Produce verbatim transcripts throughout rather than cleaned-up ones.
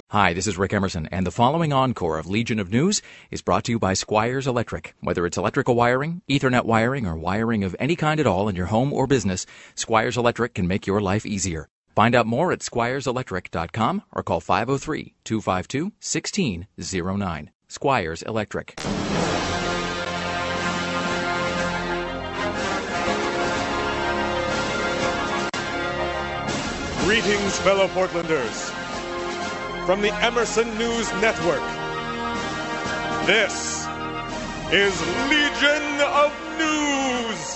Hi, this is Rick Emerson, and the following encore of Legion of News is brought to you by Squires Electric. Whether it's electrical wiring, Ethernet wiring, or wiring of any kind at all in your home or business, Squires Electric can make your life easier. Find out more at squires electric dot com or call five oh three, two five two, one six oh nine. Squires Electric. Greetings, fellow Portlanders. From the Emerson News Network, this is Legion of News.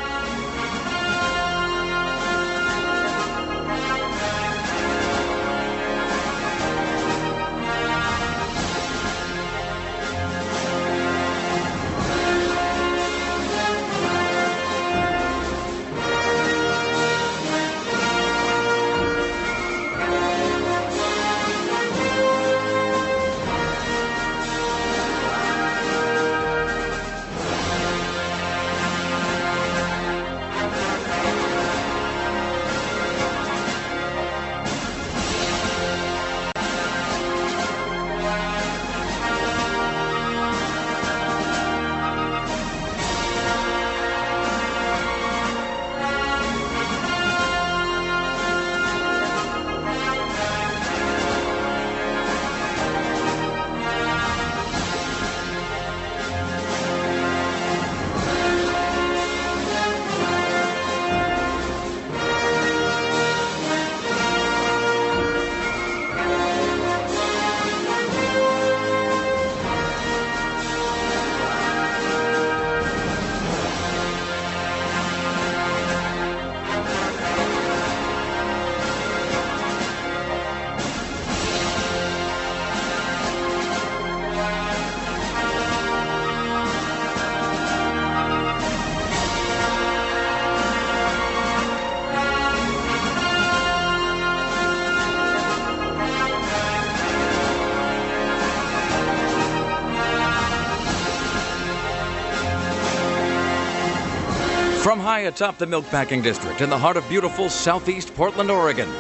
From high atop the Milkpacking District in the heart of beautiful southeast Portland, Oregon,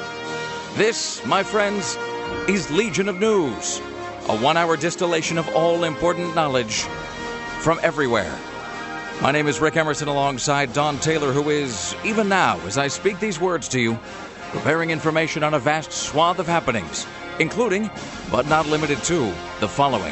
this, my friends, is Legion of News, a one-hour distillation of all important knowledge from everywhere. My name is Rick Emerson alongside Don Taylor, who is, even now, as I speak these words to you, preparing information on a vast swath of happenings, including, but not limited to, the following.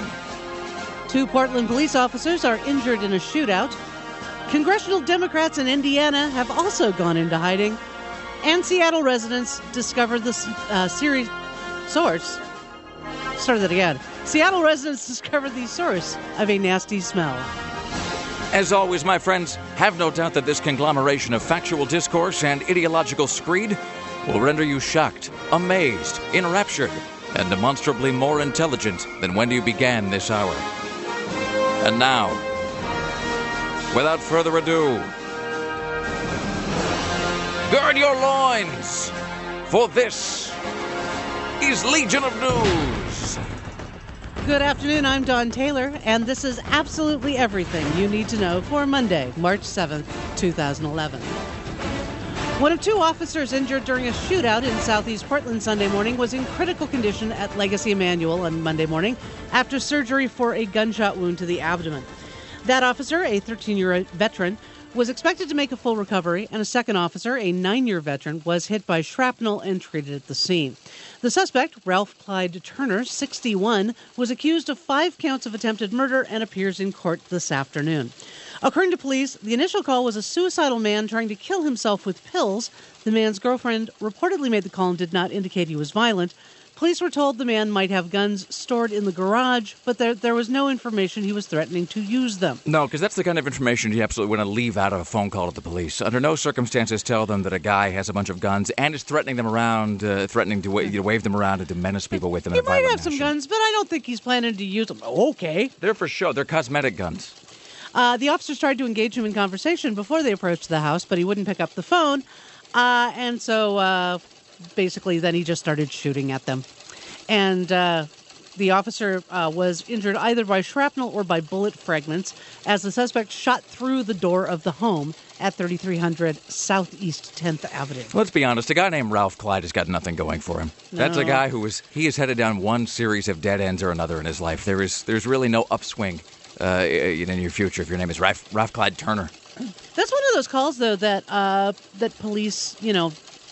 Two Portland police officers are injured in a shootout. Congressional Democrats in Indiana have also gone into hiding. And Seattle residents discovered the uh, series source. Start that again. Seattle residents discovered the source of a nasty smell. As always, my friends, have no doubt that this conglomeration of factual discourse and ideological screed will render you shocked, amazed, enraptured, and demonstrably more intelligent than when you began this hour. And now, without further ado, gird your loins, for this is Legion of News. Good afternoon, I'm Don Taylor, and this is absolutely everything you need to know for Monday, March seventh, twenty eleven. One of two officers injured during a shootout in southeast Portland Sunday morning was in critical condition at Legacy Emanuel on Monday morning after surgery for a gunshot wound to the abdomen. That officer, a thirteen-year veteran, was expected to make a full recovery, and a second officer, a nine-year veteran, was hit by shrapnel and treated at the scene. The suspect, Ralph Clyde Turner, sixty-one, was accused of five counts of attempted murder and appears in court this afternoon. According to police, the initial call was a suicidal man trying to kill himself with pills. The man's girlfriend reportedly made the call and did not indicate he was violent. Police were told the man might have guns stored in the garage, but there there was no information he was threatening to use them. No, because that's the kind of information you absolutely want to leave out of a phone call to the police. Under no circumstances tell them that a guy has a bunch of guns and is threatening them around, uh, threatening to, wa- you know, wave them around and to menace people with them. He in a might violent have some fashion. guns, but I don't think he's planning to use them. Okay. They're for show. They're cosmetic guns. Uh, the officers tried to engage him in conversation before they approached the house, but he wouldn't pick up the phone. Uh, and so uh, basically then he just started shooting at them. And uh, The officer uh, was injured either by shrapnel or by bullet fragments as the suspect shot through the door of the home at thirty-three hundred Southeast tenth Avenue. Let's be honest, a guy named Ralph Clyde has got nothing going for him. No. That's a guy who is, he is headed down one series of dead ends or another in his life. There is, there's really no upswing uh, in your future if your name is Ralph, Ralph Clyde Turner. That's one of those calls, though, that uh, that police, you know,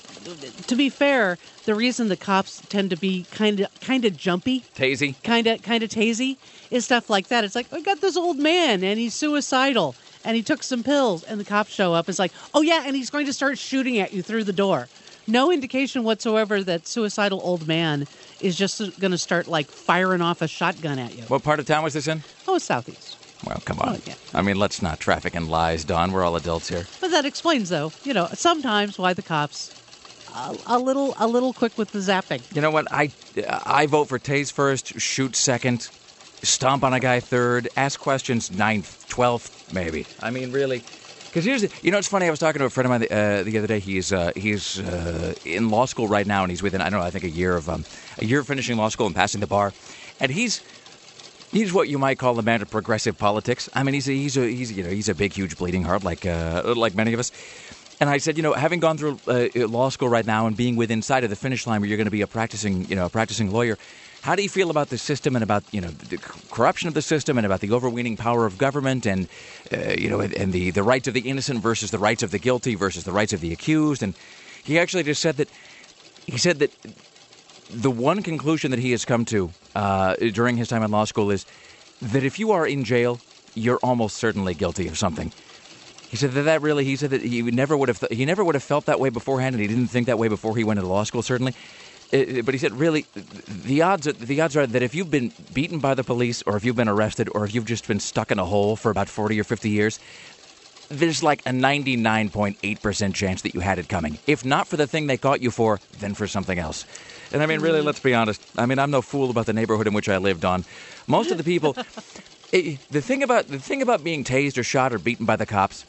to be fair, the reason the cops tend to be kind of kind of jumpy, Tazy, kind of kind of tazy, is stuff like that. It's like, I got this old man and he's suicidal and he took some pills, and the cops show up. It's like, oh yeah, and he's going to start shooting at you through the door. No indication whatsoever that suicidal old man is just going to start like firing off a shotgun at you. What part of town was this in? Oh, it's Southeast. Well, come on. Oh, yeah. I mean, let's not traffic in lies, Don. We're all adults here. But that explains, though, you know, sometimes why the cops a, a little a little quick with the zapping. You know what? I I vote for tase first, shoot second, stomp on a guy third, ask questions ninth, twelfth, maybe. I mean, really. Because here's the, you know, it's funny. I was talking to a friend of mine uh, the other day. He's uh, he's uh, in law school right now, and he's within I don't know. I think a year of um, a year of finishing law school and passing the bar, and he's. He's what you might call a man of progressive politics. I mean, he's a, he's a, he's you know he's a big, huge bleeding heart like uh, like many of us. And I said, you know, having gone through uh, law school right now and being within sight of the finish line where you're going to be a practicing you know a practicing lawyer, how do you feel about the system and about you know the corruption of the system and about the overweening power of government and uh, you know and the the rights of the innocent versus the rights of the guilty versus the rights of the accused? And he actually just said that he said that. The one conclusion that he has come to uh, during his time in law school is that if you are in jail, you're almost certainly guilty of something. He said that, that really, he said that he never would have, th- he never would have felt that way beforehand, and he didn't think that way before he went into law school, certainly. Uh, but he said, really, the odds, are, the odds are that if you've been beaten by the police, or if you've been arrested, or if you've just been stuck in a hole for about forty or fifty years, there's like a ninety-nine point eight percent chance that you had it coming. If not for the thing they caught you for, then for something else. And I mean, really, let's be honest. I mean, I'm no fool about the neighborhood in which I lived on. Most of the people, it, the thing about the thing about being tased or shot or beaten by the cops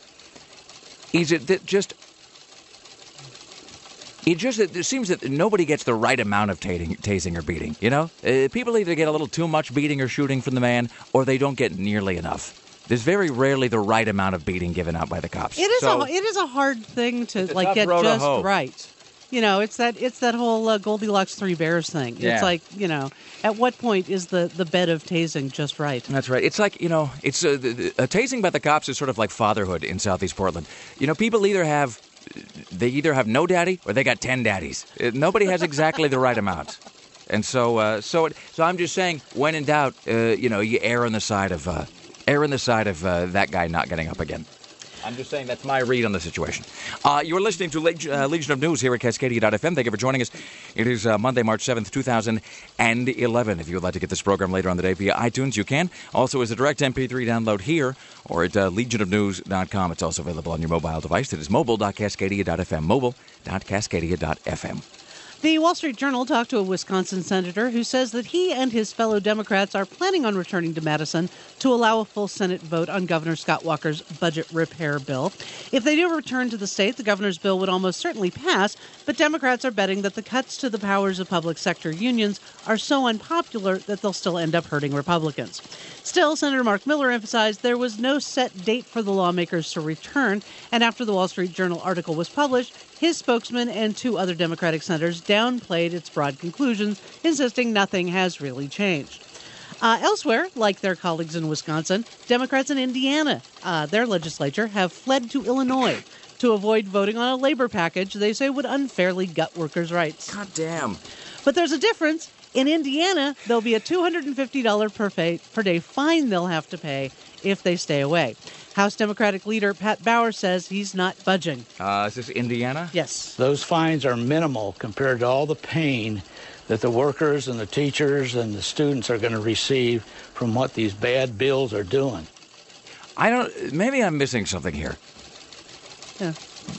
is it that just it just it seems that nobody gets the right amount of tasing, tasing or beating. You know, uh, people either get a little too much beating or shooting from the man, or they don't get nearly enough. There's very rarely the right amount of beating given out by the cops. It is so, a it is a hard thing to like tough get road to just hoe. right. You know, it's that it's that whole uh, Goldilocks Three Bears thing. Yeah. It's like, you know, at what point is the, the bed of tasing just right? That's right. It's like, you know, it's uh, the, the, a tasing by the cops is sort of like fatherhood in Southeast Portland. You know, people either have they either have no daddy or they got ten daddies. Uh, nobody has exactly the right amount. And so uh, so it, so I'm just saying, when in doubt, uh, you know, you err on the side of uh, err on the side of uh, that guy not getting up again. I'm just saying that's my read on the situation. Uh, you're listening to Leg- uh, Legion of News here at Cascadia dot f m. Thank you for joining us. It is uh, Monday, March seventh, two thousand eleven. If you would like to get this program later on the day via iTunes, you can. Also, as a direct M P three download here or at uh, legion of news dot com. It's also available on your mobile device. That is mobile dot cascadia dot f m. mobile dot cascadia dot f m. The Wall Street Journal talked to a Wisconsin senator who says that he and his fellow Democrats are planning on returning to Madison to allow a full Senate vote on Governor Scott Walker's budget repair bill. If they do return to the state, the governor's bill would almost certainly pass, but Democrats are betting that the cuts to the powers of public sector unions are so unpopular that they'll still end up hurting Republicans. Still, Senator Mark Miller emphasized there was no set date for the lawmakers to return, and after the Wall Street Journal article was published, his spokesman and two other Democratic senators downplayed its broad conclusions, insisting nothing has really changed. Uh, elsewhere, like their colleagues in Wisconsin, Democrats in Indiana, uh, their legislature, have fled to Illinois to avoid voting on a labor package they say would unfairly gut workers' rights. God damn. But there's a difference. In Indiana, there'll be a two hundred fifty dollars per, pay, per day fine they'll have to pay if they stay away. House Democratic leader Pat Bauer says he's not budging. Uh, is this Indiana? Yes. Those fines are minimal compared to all the pain that the workers and the teachers and the students are going to receive from what these bad bills are doing. I don't. Maybe I'm missing something here. Yeah.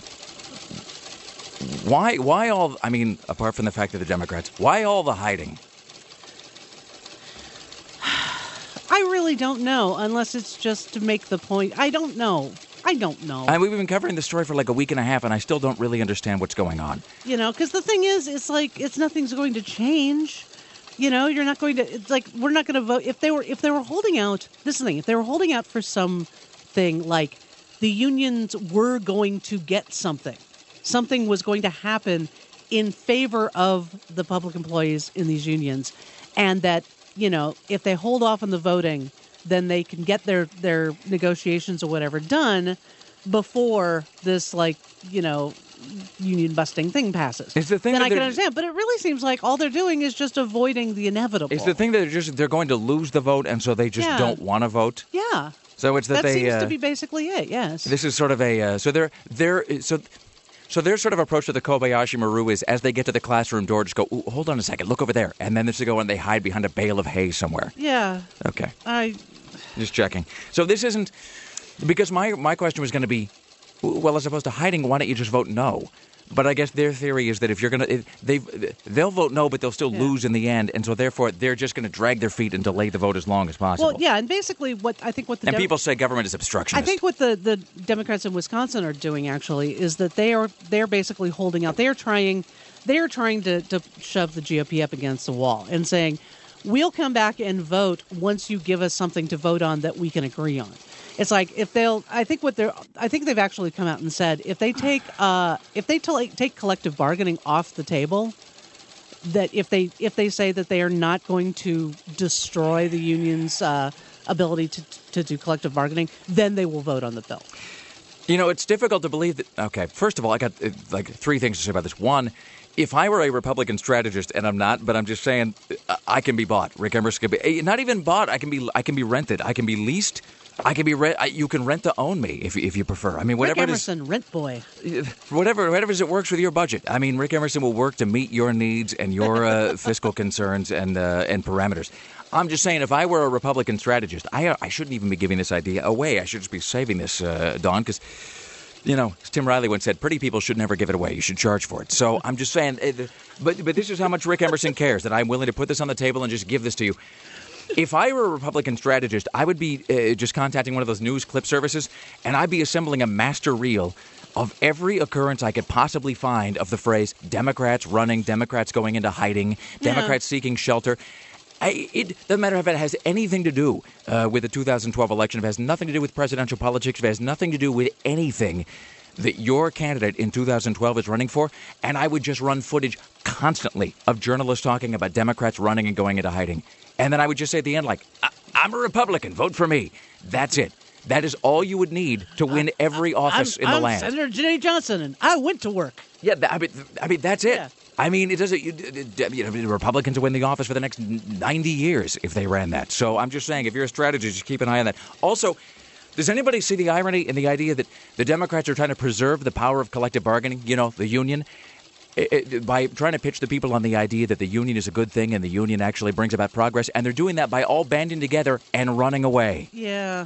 Why? Why all? I mean, apart from the fact that the Democrats, why all the hiding? I really don't know, unless it's just to make the point. I don't know. I don't know. I mean, we've been covering the story for like a week and a half, and I still don't really understand what's going on. You know, because the thing is, it's like, it's nothing's going to change. You know, you're not going to. It's like we're not going to vote if they were if they were holding out. This is the thing. If they were holding out for something like the unions were going to get something, something was going to happen in favor of the public employees in these unions, and that, you know, if they hold off on the voting, then they can get their their negotiations or whatever done before this, like, you know, union busting thing passes. It's the thing then that I can they're- understand. But it really seems like all they're doing is just avoiding the inevitable. It's the thing that they're just they're going to lose the vote, and so they just Yeah. don't want to vote. Yeah. So it's that, That they. seems uh, to be basically it, yes. This is sort of a uh, so they're they're so. So their sort of approach to the Kobayashi Maru is, as they get to the classroom door, just go, "Ooh, hold on a second, look over there," and then they go and they hide behind a bale of hay somewhere. Yeah. Okay, I just checking. So this isn't because my my question was going to be, well, as opposed to hiding, why don't you just vote no? But I guess their theory is that if you're going to, they they'll vote no, but they'll still Yeah. lose in the end, and so therefore they're just going to drag their feet and delay the vote as long as possible. Well, yeah, and basically what I think what the And Dem- people say government is obstructionist. I think what the, the Democrats in Wisconsin are doing actually is that they are they're basically holding out. They are trying they are trying to, to shove the G O P up against the wall and saying, we'll come back and vote once you give us something to vote on that we can agree on. It's like if they'll. I think what they're. I think they've actually come out and said if they take uh, if they t- take collective bargaining off the table, that if they if they say that they are not going to destroy the union's uh, ability to to do collective bargaining, then they will vote on the bill. You know, it's difficult to believe that. Okay, first of all, I got uh, like three things to say about this. One, if I were a Republican strategist, and I'm not, but I'm just saying, uh, I can be bought. Rick Emerson can be not even bought. I can be. I can be rented. I can be leased. I can be. Re- I, you can rent to own me if if you prefer. I mean, whatever Rick it is. Emerson, rent boy. Whatever, whatever it works with your budget. I mean, Rick Emerson will work to meet your needs and your uh, fiscal concerns and uh, and parameters. I'm just saying, if I were a Republican strategist, I I shouldn't even be giving this idea away. I should just be saving this, uh, Don, because, you know, as Tim Riley once said, pretty people should never give it away. You should charge for it. So I'm just saying, uh, but but this is how much Rick Emerson cares, that I'm willing to put this on the table and just give this to you. If I were a Republican strategist, I would be uh, just contacting one of those news clip services, and I'd be assembling a master reel of every occurrence I could possibly find of the phrase Democrats running, Democrats going into hiding, Democrats seeking shelter. I, it doesn't matter if it has anything to do uh, with the two thousand twelve election, if it has nothing to do with presidential politics, if it has nothing to do with anything that your candidate in two thousand twelve is running for, and I would just run footage constantly of journalists talking about Democrats running and going into hiding. And then I would just say at the end, like, I- I'm a Republican, vote for me. That's it. That is all you would need to win every office I'm, in the I'm land. Senator Jenny Johnson, and I went to work. Yeah, th- I mean, I mean that's it. Yeah. I mean, it doesn't. You, you know, the Republicans would win the office for the next ninety years if they ran that. So I'm just saying, if you're a strategist, just keep an eye on that. Also, does anybody see the irony in the idea that the Democrats are trying to preserve the power of collective bargaining? You know, the union. It, it, by trying to pitch the people on the idea that the union is a good thing and the union actually brings about progress, and they're doing that by all banding together and running away. Yeah.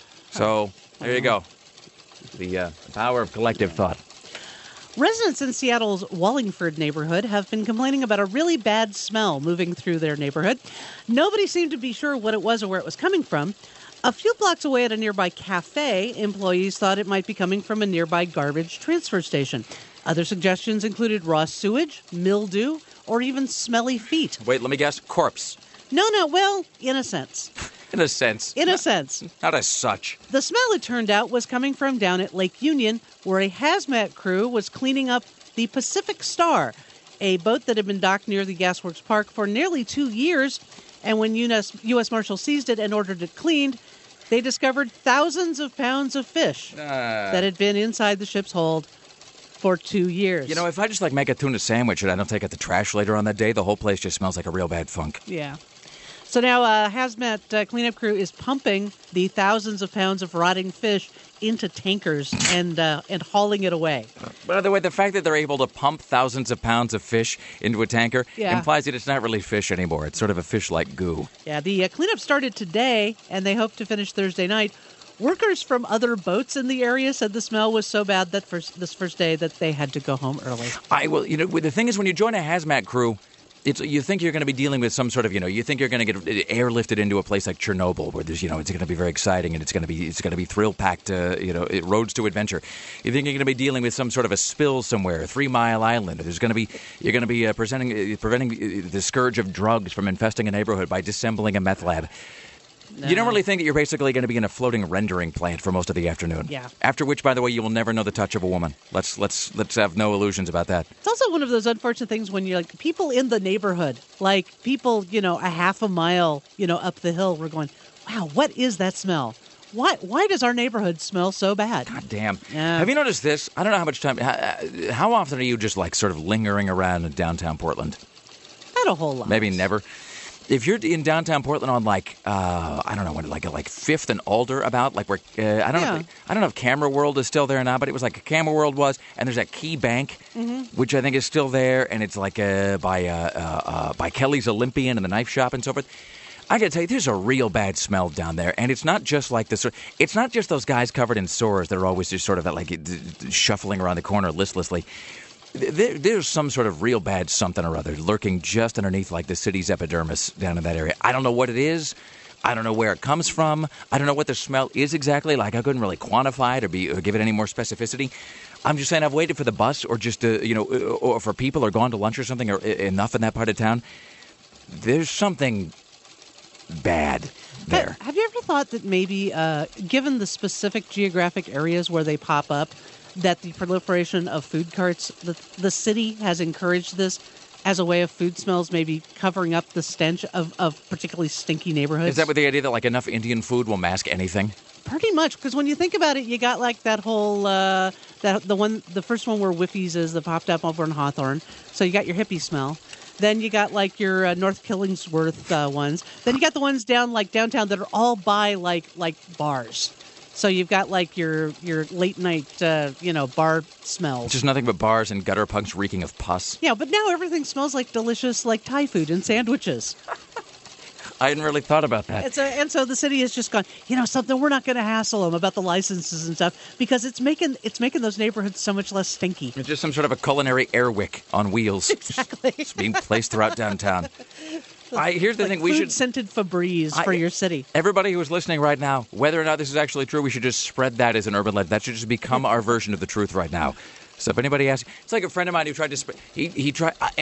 So there you go, the uh, power of collective thought. Residents in Seattle's Wallingford neighborhood have been complaining about a really bad smell moving through their neighborhood. Nobody seemed to be sure what it was or where it was coming from. A few blocks away at a nearby cafe, employees thought it might be coming from a nearby garbage transfer station. Other suggestions included raw sewage, mildew, or even smelly feet. Wait, let me guess. Corpse. No, no, well, in a sense. In a sense. In a sense. Not as such. The smell, it turned out, was coming from down at Lake Union, where a hazmat crew was cleaning up the Pacific Star, a boat that had been docked near the Gasworks Park for nearly two years. And when U S, U S Marshals seized it and ordered it cleaned, they discovered thousands of pounds of fish Uh, that had been inside the ship's hold for two years. You know, if I just like make a tuna sandwich and I don't take out the trash later on that day, the whole place just smells like a real bad funk. Yeah. So now a hazmat uh, cleanup crew is pumping the thousands of pounds of rotting fish into tankers and uh, and hauling it away. By the way, the fact that they're able to pump thousands of pounds of fish into a tanker Yeah. implies that it's not really fish anymore. It's sort of a fish-like goo. Yeah, the uh, cleanup started today, and they hope to finish Thursday night. Workers from other boats in the area said the smell was so bad that first, this first day that they had to go home early. I will, you know, the thing is, when you join a hazmat crew, It's, you think you're going to be dealing with some sort of, you know, you think you're going to get airlifted into a place like Chernobyl, where there's, you know, it's going to be very exciting and it's going to be, it's going to be thrill-packed, uh, you know, roads to adventure. You think you're going to be dealing with some sort of a spill somewhere, Three Mile Island. There's going to be, you're going to be uh, presenting, uh, preventing the scourge of drugs from infesting a neighborhood by disassembling a meth lab. No. You don't really think that you're basically going to be in a floating rendering plant for most of the afternoon. Yeah. After which, by the way, you will never know the touch of a woman. Let's let's let's have no illusions about that. It's also one of those unfortunate things when you're like people in the neighborhood, like people, you know, a half a mile, you know, up the hill. We're going, wow, what is that smell? Why why does our neighborhood smell so bad? God damn. Yeah. Have you noticed this? I don't know how much time. How, how often are you just like sort of lingering around in downtown Portland? Not a whole lot. Maybe never. If you're in downtown Portland on like uh, I don't know what like like Fifth and Alder about like where uh, I don't Yeah. know if, I don't know if Camera World is still there now, but it was like Camera World was, and there's that Key Bank, Mm-hmm. which I think is still there, and it's like uh, by uh, uh, uh, by Kelly's Olympian and the knife shop and so forth. I gotta tell you, there's a real bad smell down there, and it's not just like this. It's not just those guys covered in sores that are always just sort of like shuffling around the corner listlessly. There, there's some sort of real bad something or other lurking just underneath like the city's epidermis down in that area. I don't know what it is. I don't know where it comes from. I don't know what the smell is exactly. Like I couldn't really quantify it or be or give it any more specificity. I'm just saying I've waited for the bus or just uh, you know or for people or gone to lunch or something or enough in that part of town. There's something bad there. Have you ever thought that maybe, uh, given the specific geographic areas where they pop up, that the proliferation of food carts, the, the city has encouraged this as a way of food smells maybe covering up the stench of, of particularly stinky neighborhoods? Is that with the idea that like enough Indian food will mask anything? Pretty much, because when you think about it, you got like that whole, uh, that the one, the first one where Whiffy's is that popped up over in Hawthorne. So you got your hippie smell. Then you got like your uh, North Killingsworth uh, ones. Then you got the ones down like downtown that are all by like like bars. So you've got like your your late night uh, you know bar smells. Just nothing but bars and gutter punks reeking of pus. Yeah, but now everything smells like delicious like Thai food and sandwiches. I hadn't really thought about that. It's a, and so the city has just gone, you know, something, we're not going to hassle them about the licenses and stuff because it's making it's making those neighborhoods so much less stinky. It's just some sort of a culinary airwick on wheels. Exactly. It's being placed throughout downtown. I, here's the like thing, we should... food-scented Febreze for I, your city. Everybody who's listening right now, whether or not this is actually true, we should just spread that as an urban legend. That should just become our version of the truth right now. So if anybody asks, it's like a friend of mine who tried to spread. He he tried. Uh,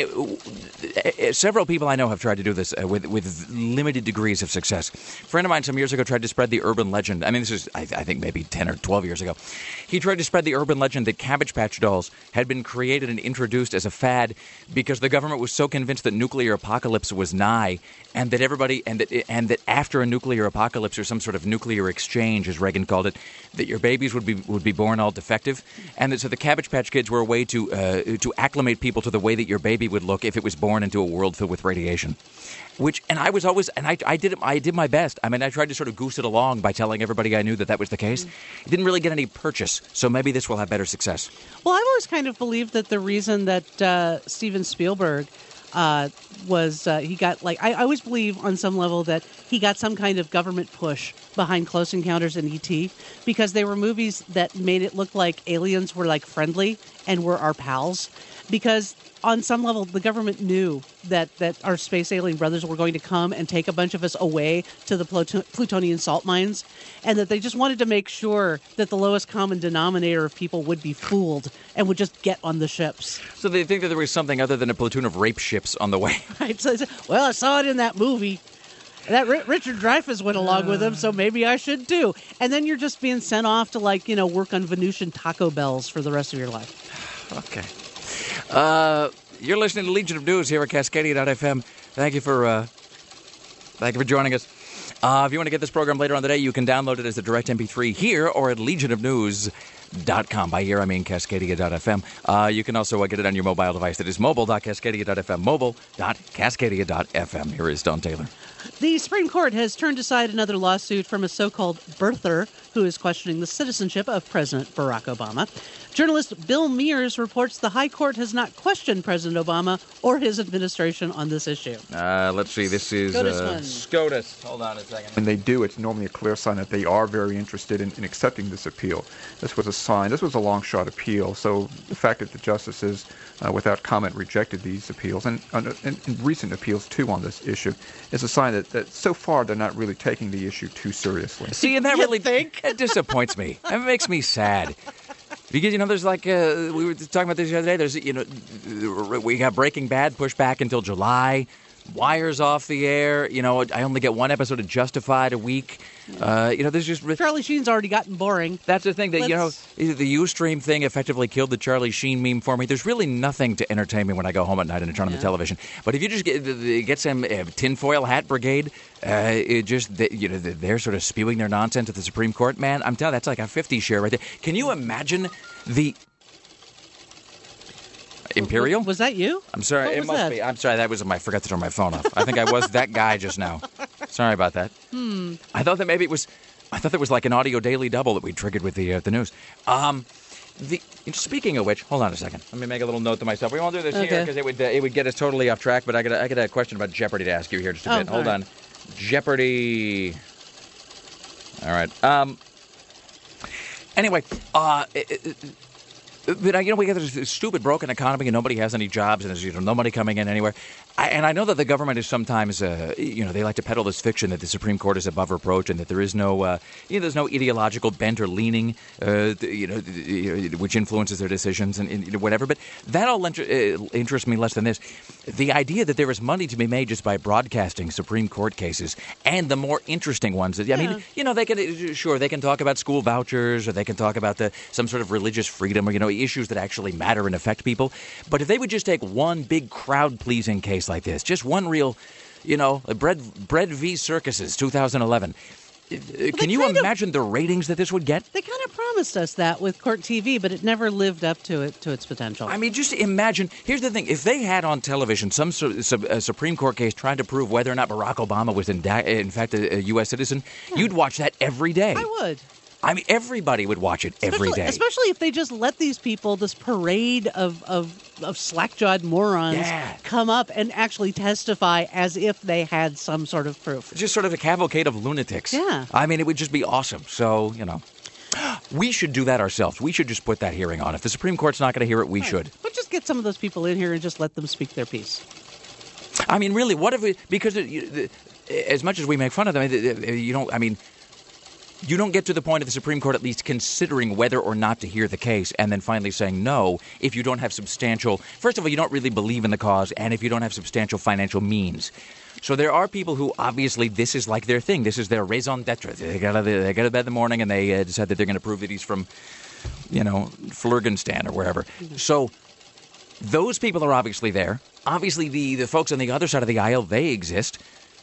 uh, several people I know have tried to do this uh, with with limited degrees of success. A friend of mine some years ago tried to spread the urban legend. I mean, this is I, I think maybe ten or twelve years ago. He tried to spread the urban legend that Cabbage Patch dolls had been created and introduced as a fad because the government was so convinced that nuclear apocalypse was nigh, and that everybody and that and that after a nuclear apocalypse or some sort of nuclear exchange, as Reagan called it, that your babies would be would be born all defective, and that so the Cabbage Patch Kids were a way to uh, to acclimate people to the way that your baby would look if it was born into a world filled with radiation. Which, and I was always, and I, I did I did my best. I mean, I tried to sort of goose it along by telling everybody I knew that that was the case. It didn't really get any purchase, so maybe this will have better success. Well, I've always kind of believed that the reason that uh, Steven Spielberg uh, was, uh, he got, like, I, I always believe on some level that he got some kind of government push behind Close Encounters and E T because they were movies that made it look like aliens were, like, friendly and were our pals. Because on some level, the government knew that, that our space alien brothers were going to come and take a bunch of us away to the Pluto- plutonian salt mines, and that they just wanted to make sure that the lowest common denominator of people would be fooled and would just get on the ships. So they think that there was something other than a platoon of rape ships on the way. Right? So they said, well, I saw it in that movie. That R- Richard Dreyfuss went along with him, so maybe I should too. And then you're just being sent off to, like, you know, work on Venusian Taco Bells for the rest of your life. Okay. Uh, you're listening to Legion of News here at Cascadia dot f m. Thank you for uh, thank you for joining us. Uh, if you want to get this program later on the day, you can download it as a direct M P three here or at legion of news dot com. By here, I mean Cascadia dot f m. Uh, you can also uh, get it on your mobile device. That is mobile dot cascadia dot f m. mobile dot cascadia dot f m. Here is Don Taylor. The Supreme Court has turned aside another lawsuit from a so-called birther who is questioning the citizenship of President Barack Obama. Journalist Bill Mears reports the High Court has not questioned President Obama or his administration on this issue. Uh, let's see. This is SCOTUS uh, one. SCOTUS. Hold on a second. When they do, it's normally a clear sign that they are very interested in, in accepting this appeal. This was a sign. This was a long shot appeal. So the fact that the justices, uh, without comment, rejected these appeals, and, and, and recent appeals too on this issue, is a sign that, that so far they're not really taking the issue too seriously. See, and that You really think? it disappoints me. It makes me sad. Because, you know, there's like, uh, we were talking about this the other day, there's, you know, we got Breaking Bad pushed back until July, Wire's off the air, you know, I only get one episode of Justified a week. Uh, you know, there's just... Charlie Sheen's already gotten boring. That's the thing, that, Let's- you know, the Ustream thing effectively killed the Charlie Sheen meme for me. There's really nothing to entertain me when I go home at night and turn on the Yeah. television. But if you just get, get some uh, tinfoil hat brigade, uh, it just, they, you know, they're sort of spewing their nonsense at the Supreme Court, man, I'm telling you, that's like a fifty share right there. Can you imagine the... Imperial? Was that you? I'm sorry, What it was must that? be. I'm sorry, that was I forgot to turn my phone off. I think I was that guy just now. Sorry about that. Hmm. I thought that maybe it was. I thought that was like an audio daily double that we triggered with the uh, the news. Um, the speaking of which, hold on a second. Let me make a little note to myself. We won't do this here Okay. because it would uh, it would get us totally off track. But I got a, I got a question about Jeopardy to ask you here just a Oh, bit. Hold all on, Jeopardy. All right. Um. Anyway, uh. It, it, But, uh, you know, we got this stupid broken economy and nobody has any jobs and there's, you know, no money coming in anywhere. I, and I know that the government is sometimes, uh, you know, they like to peddle this fiction that the Supreme Court is above reproach and that there is no, uh, you know, there's no ideological bent or leaning, uh, you know, which influences their decisions and, and whatever. But that all inter- uh, interests me less than this. The idea that there is money to be made just by broadcasting Supreme Court cases and the more interesting ones. I Yeah. mean, you know, they can, sure, they can talk about school vouchers or they can talk about the some sort of religious freedom or, you know, issues that actually matter and affect people. But if they would just take one big crowd-pleasing case like this, just one real, you know, Bread, Bread v. Circuses, two thousand eleven, uh, can you kind of- imagine the ratings that this would get? They kind of promised us that with Court T V, but it never lived up to it to its potential. I mean, just imagine. Here's the thing: if they had on television some su- su- a Supreme Court case trying to prove whether or not Barack Obama was in, da- in fact a, a U S citizen, you'd watch that every day. I would. I mean, everybody would watch it every Especially- day. Especially if they just let these people, this parade of, of, of slack-jawed morons, Yeah. come up and actually testify as if they had some sort of proof. Just sort of a cavalcade of lunatics. Yeah. I mean, it would just be awesome. So, you know, we should do that ourselves. We should just put that hearing on. If the Supreme Court's not going to hear it, we should. But just get some of those people in here and just let them speak their piece. I mean, really, what if we, because it, you- the, as much as we make fun of them, you don't, I mean, you don't get to the point of the Supreme Court at least considering whether or not to hear the case and then finally saying no if you don't have substantial, first of all, you don't really believe in the cause, and if you don't have substantial financial means. So there are people who obviously this is like their thing. This is their raison d'etre. They got to they get to bed in the morning and they uh, decide that they're going to prove that he's from, you know, Flurgenstan or wherever. So those people are obviously there. Obviously, the, the folks on the other side of the aisle, they exist.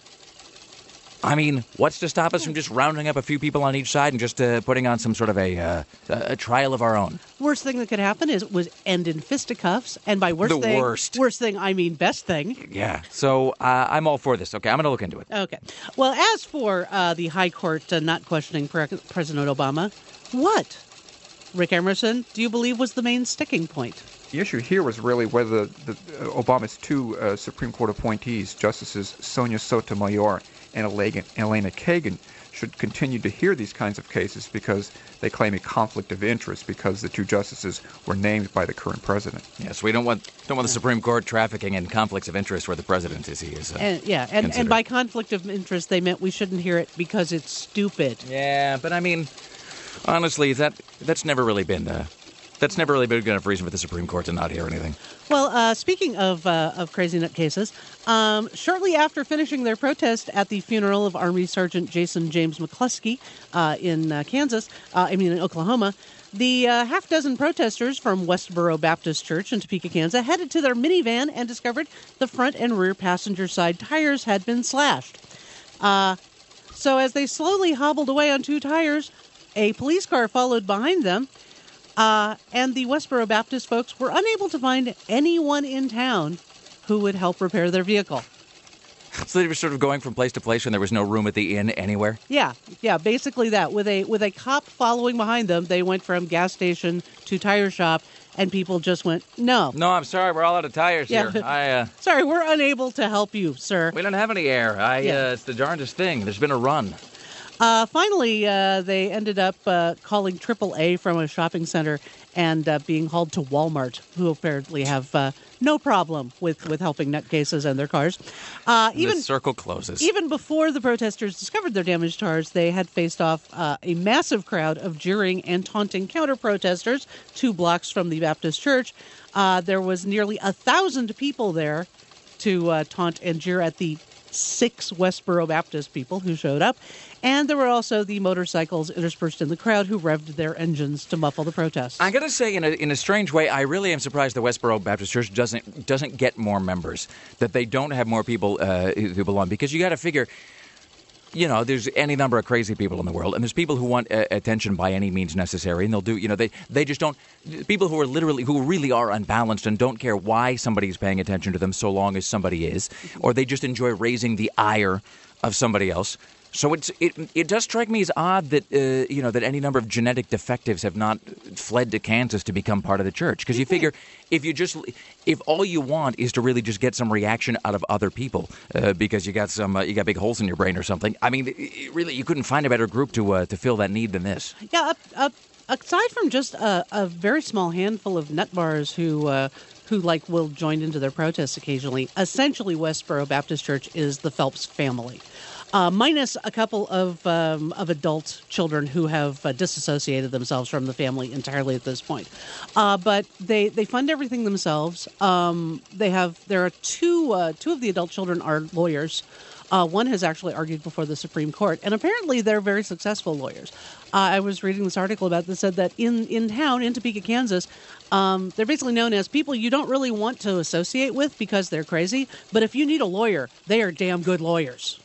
I mean, what's to stop us from just rounding up a few people on each side and just uh, putting on some sort of a uh, a trial of our own? Worst thing that could happen is was end in fisticuffs, and by worst The thing, worst. worst thing I mean best thing. Yeah. So uh, I'm all for this. Okay, I'm going to look into it. Okay. Well, as for uh, the High Court uh, not questioning Pre- President Obama, what, Rick Emerson, do you believe was the main sticking point? The issue here was really whether the, uh, Obama's two uh, Supreme Court appointees, Justices Sonia Sotomayor and Elena Elena Kagan, should continue to hear these kinds of cases because they claim a conflict of interest because the two justices were named by the current president. Yes, we don't want don't want the Supreme Court trafficking in conflicts of interest where the president is. He is. Uh, And yeah, and, and considered. by conflict of interest, they meant we shouldn't hear it because it's stupid. Yeah, but I mean, honestly, that that's never really been uh, that's never really been a good enough reason for the Supreme Court to not hear anything. Well, uh, speaking of uh, of crazy nut cases, um, shortly after finishing their protest at the funeral of Army Sergeant Jason James McCluskey uh, in uh, Kansas, uh, I mean in Oklahoma, the uh, half dozen protesters from Westboro Baptist Church in Topeka, Kansas, headed to their minivan and discovered the front and rear passenger side tires had been slashed. Uh, so as they slowly hobbled away on two tires, a police car followed behind them. Uh, and the Westboro Baptist folks were unable to find anyone in town who would help repair their vehicle. So they were sort of going from place to place, and there was no room at the inn anywhere. Yeah, yeah, basically that. With a with a cop following behind them, they went from gas station to tire shop, and people just went, no. No, I'm sorry, we're all out of tires Yeah. here. I uh, Sorry, we're unable to help you, sir. we don't have any air. I Yeah. uh, it's the darndest thing. There's been a run. Uh, finally, uh, they ended up uh, calling triple A from a shopping center and uh, being hauled to Walmart, who apparently have uh, no problem with, with helping nutcases and their cars. Uh, even the circle closes. Even before the protesters discovered their damaged cars, they had faced off uh, a massive crowd of jeering and taunting counter-protesters two blocks from the Baptist church. Uh, there was nearly a thousand people there to uh, taunt and jeer at the six Westboro Baptist people who showed up. And there were also the motorcycles interspersed in the crowd who revved their engines to muffle the protests. I gotta say, in a in a strange way, I really am surprised the Westboro Baptist Church doesn't doesn't get more members. That they don't have more people uh, who belong, because you got to figure, you know, there's any number of crazy people in the world, and there's people who want uh, attention by any means necessary, and they'll do, you know, they they just don't. People who are literally who really are unbalanced and don't care why somebody's paying attention to them, so long as somebody is, or they just enjoy raising the ire of somebody else. So it's it it does strike me as odd that uh, you know that any number of genetic defectives have not fled to Kansas to become part of the church, because you figure if you just if all you want is to really just get some reaction out of other people uh, because you got some uh, you got big holes in your brain or something. I mean, it, really, you couldn't find a better group to uh, to fill that need than this. Yeah, up, up, aside from just a, a very small handful of nut bars who uh, who like will join into their protests occasionally, essentially Westboro Baptist Church is the Phelps family. Uh, minus a couple of um, of adult children who have uh, disassociated themselves from the family entirely at this point. Uh, but they, they fund everything themselves. Um, they have there are two uh, two of the adult children are lawyers. Uh, one has actually argued before the Supreme Court, and apparently they're very successful lawyers. Uh, I was reading this article about this, said that in, in town, in Topeka, Kansas, um, they're basically known as people you don't really want to associate with because they're crazy, but if you need a lawyer, they are damn good lawyers.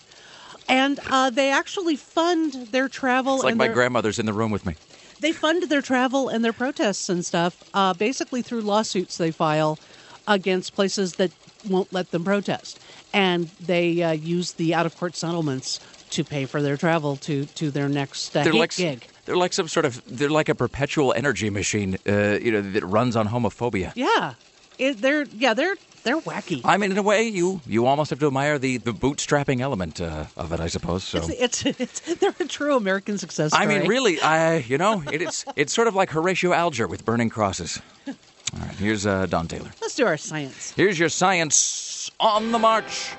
And uh, they actually fund their travel. It's like and my their, grandmother's in the room with me. They fund their travel and their protests and stuff uh, basically through lawsuits they file against places that won't let them protest. And they uh, use the out-of-court settlements to pay for their travel to, to their next uh, They're hit like gig. they're like some sort of they're like a perpetual energy machine, uh, you know, that runs on homophobia. Yeah, it, they're yeah they're they're wacky. I mean, in a way, you you almost have to admire the, the bootstrapping element uh, of it, I suppose. So It's, it's it's they're a true American success story. I mean, really, I you know, it, it's it's sort of like Horatio Alger with burning crosses. All right, here's uh, Don Taylor. Let's do our science. Here's your science on the march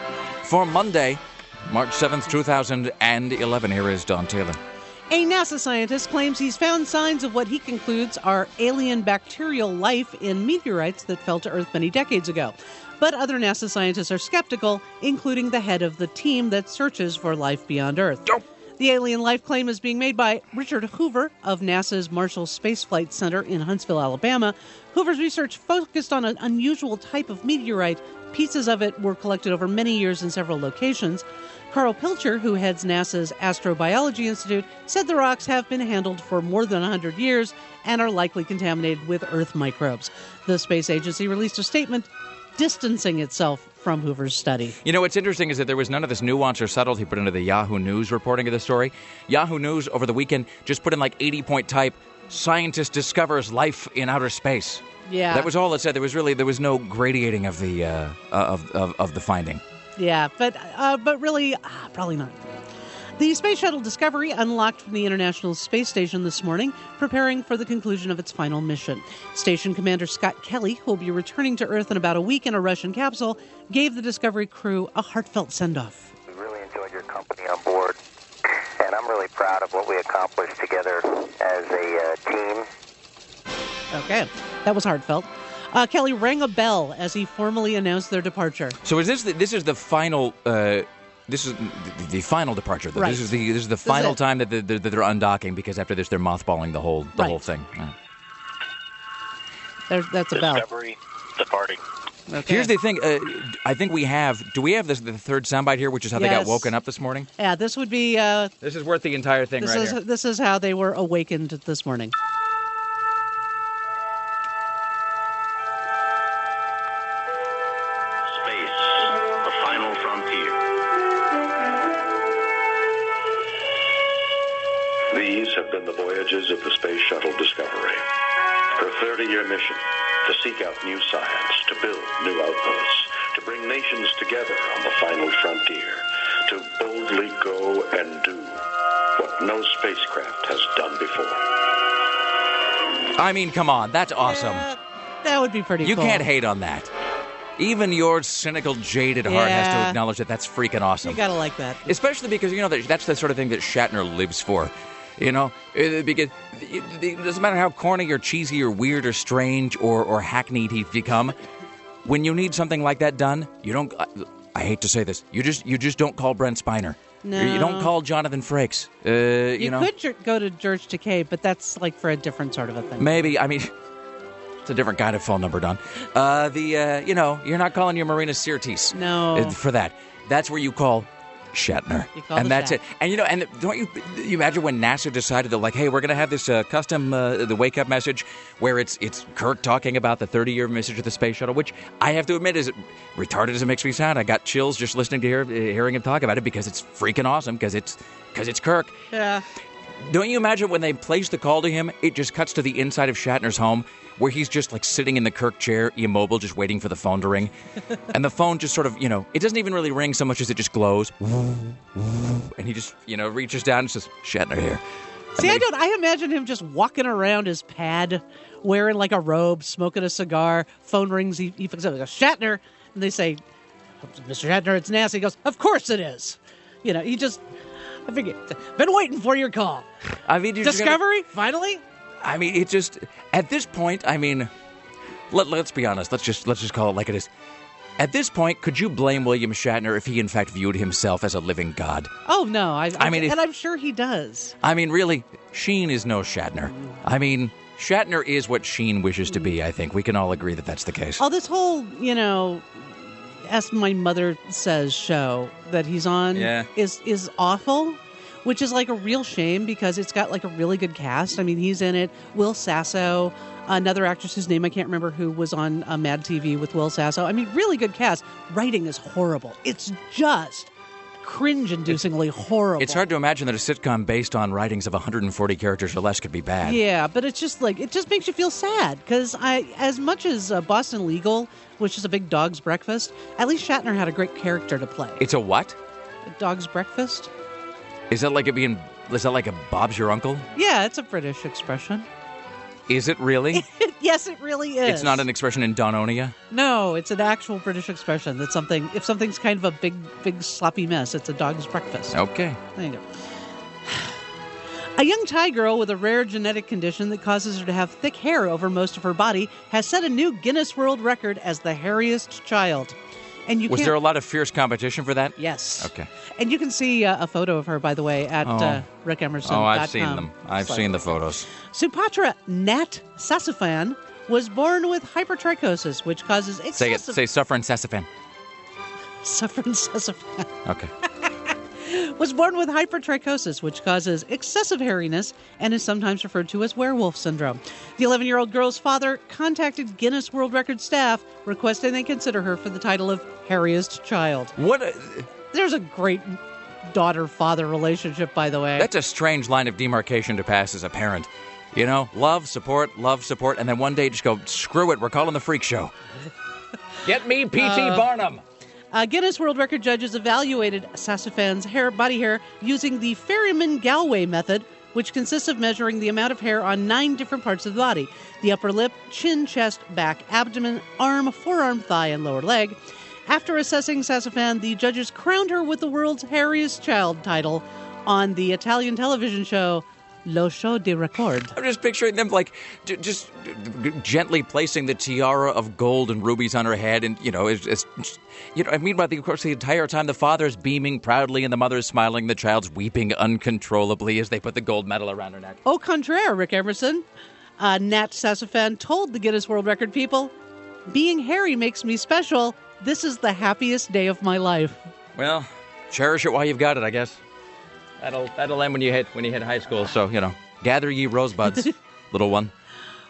for Monday, March seventh, two thousand eleven. Here is Don Taylor. A NASA scientist claims he's found signs of what he concludes are alien bacterial life in meteorites that fell to Earth many decades ago. But other NASA scientists are skeptical, including the head of the team that searches for life beyond Earth. The alien life claim is being made by Richard Hoover of NASA's Marshall Space Flight Center in Huntsville, Alabama. Hoover's research focused on an unusual type of meteorite. Pieces of it were collected over many years in several locations. Carl Pilcher, who heads NASA's Astrobiology Institute, said the rocks have been handled for more than one hundred years and are likely contaminated with Earth microbes. The space agency released a statement distancing itself from Hoover's study. You know, what's interesting is that there was none of this nuance or subtlety put into the Yahoo News reporting of the story. Yahoo News over the weekend just put in like eighty-point type, scientist discovers life in outer space. Yeah. That was all it said. There was really, there was no gradiating of the, uh, of, of, of the finding. Yeah, but uh, but really, ah, probably not. The Space Shuttle Discovery unlocked from the International Space Station this morning, preparing for the conclusion of its final mission. Station Commander Scott Kelly, who will be returning to Earth in about a week in a Russian capsule, gave the Discovery crew a heartfelt send-off. We really enjoyed your company on board, and I'm really proud of what we accomplished together as a uh, team. Okay, that was heartfelt. Uh, Kelly rang a bell as he formally announced their departure. So is this the, this is the final uh, this is the, the final departure though. Right. This is the this is the This final is it. time that they're, that they're undocking, because after this they're mothballing the whole the Right. whole thing. Uh. There's, that's a bell. Discovery departing. Okay. Here's the thing. Uh, I think we have. Do we have this the third soundbite here, which is how they got Yes. woken up this morning? Yeah, this would be. Uh, This is worth the entire thing this right is here. this is how they were awakened this morning. Space, the final frontier. These have been the voyages of the Space Shuttle Discovery. Her thirty-year mission, to seek out new science, to build new outposts, to bring nations together on the final frontier, to boldly go and do what no spacecraft has done before. I mean, come on, that's awesome. Yeah, that would be pretty You cool. can't hate on that. Even your cynical, jaded heart has to Yeah. acknowledge that that's freaking awesome. You gotta like that. Especially because, you know, that- that's the sort of thing that Shatner lives for. You know, Uh, because it, it doesn't matter how corny or cheesy or weird or strange or, or hackneyed he's become, when you need something like that done, you don't, I, I hate to say this, you just you just don't call Brent Spiner. No. You don't call Jonathan Frakes. Uh, you, You, know, could ju- go to George Takei, but that's like for a different sort of a thing. maybe, I mean... It's a different kind of phone number, Don. Uh, the, uh, you know, you're not calling your Marina Sirtis. No. uh, For that. That's where you call Shatner. You call and the that's Shat. it. And, you know, and don't you, you imagine when NASA decided that, like, hey, we're going to have this uh, custom, uh, the wake-up message where it's it's Kirk talking about the thirty-year message of the space shuttle, which I have to admit is retarded as it makes me sound. I got chills just listening to hear, hearing him talk about it because it's freaking awesome, because it's, because it's Kirk. Yeah. Don't you imagine when they place the call to him, it just cuts to the inside of Shatner's home where he's just like sitting in the Kirk chair, immobile, just waiting for the phone to ring. And the phone just sort of, you know, it doesn't even really ring so much as it just glows. And he just, you know, reaches down and says, Shatner here. See, I don't. I imagine him just walking around his pad, wearing like a robe, smoking a cigar. Phone rings. He, he picks up. He goes, Shatner, and they say, "Mister Shatner, it's NASA." He goes, "Of course it is." You know, he just. I figured. Been waiting for your call. I mean, you're just gonna- Discovery, finally. I mean, it just, at this point, I mean, let, let's be honest. Let's just let's just call it like it is. At this point, could you blame William Shatner if he in fact viewed himself as a living god? Oh no, I. I mean, it- and I'm sure he does. I mean, really, Sheen is no Shatner. I mean, Shatner is what Sheen wishes to be, I think. We can all agree that that's the case. Oh, this whole, you know, As My Mother Says show that he's on Yeah. is is awful, which is like a real shame because it's got like a really good cast. I mean, he's in it. Will Sasso, another actress whose name I can't remember, who was on uh, Mad T V with Will Sasso. I mean, really good cast. Writing is horrible. It's just cringe-inducingly horrible. It's hard to imagine that a sitcom based on writings of one hundred forty characters or less could be bad. Yeah, but it's just like, it just makes you feel sad because I, as much as uh, Boston Legal, which is a big dog's breakfast, at least Shatner had a great character to play. It's a what? A dog's breakfast? Is that like it being, is that like a Bob's Your Uncle? Yeah, it's a British expression. Is it really? Yes, it really is. It's not an expression in Dononia? No, it's an actual British expression. That's something, if something's kind of a big, big sloppy mess, it's a dog's breakfast. Okay. There you go. A young Thai girl with a rare genetic condition that causes her to have thick hair over most of her body has set a new Guinness World Record as the hairiest child. And you Was can't- there a lot of fierce competition for that? Yes. Okay. And you can see uh, a photo of her, by the way, at Oh. uh, Rick Emerson. Oh, I've seen them. I've It's like- seen the photos. Supatra Nat Sasafan was born with hypertrichosis, which causes excessive... Say it. Say suffering sassafan. Suffering Sasafan. Okay. Was born with hypertrichosis, which causes excessive hairiness and is sometimes referred to as werewolf syndrome. The eleven-year-old girl's father contacted Guinness World Record staff requesting they consider her for the title of hairiest child. What? A, There's a great daughter-father relationship, by the way. that's a strange line of demarcation to pass as a parent. You know, love, support, love, support, and then one day just go, screw it, we're calling the freak show. Get me P T Uh, Barnum. Uh, Guinness World Record judges evaluated Sasafan's hair, body hair using the Ferryman-Galway method, which consists of measuring the amount of hair on nine different parts of the body: the upper lip, chin, chest, back, abdomen, arm, forearm, thigh, and lower leg. After assessing Sasafan, the judges crowned her with the world's hairiest child title on the Italian television show Lo Show di Record. I'm just picturing them like j- just g- gently placing the tiara of gold and rubies on her head, and you know, it's, it's you know. I mean, but of course, the entire time the father's beaming proudly and the mother's smiling, the child's weeping uncontrollably as they put the gold medal around her neck. Au contraire, Rick Emerson. Uh, Nat Sasafan told the Guinness World Record people, "Being hairy makes me special. This is the happiest day of my life." Well, cherish it while you've got it, I guess. That'll that'll end when you hit when you hit high school. So you know, gather ye rosebuds, little one.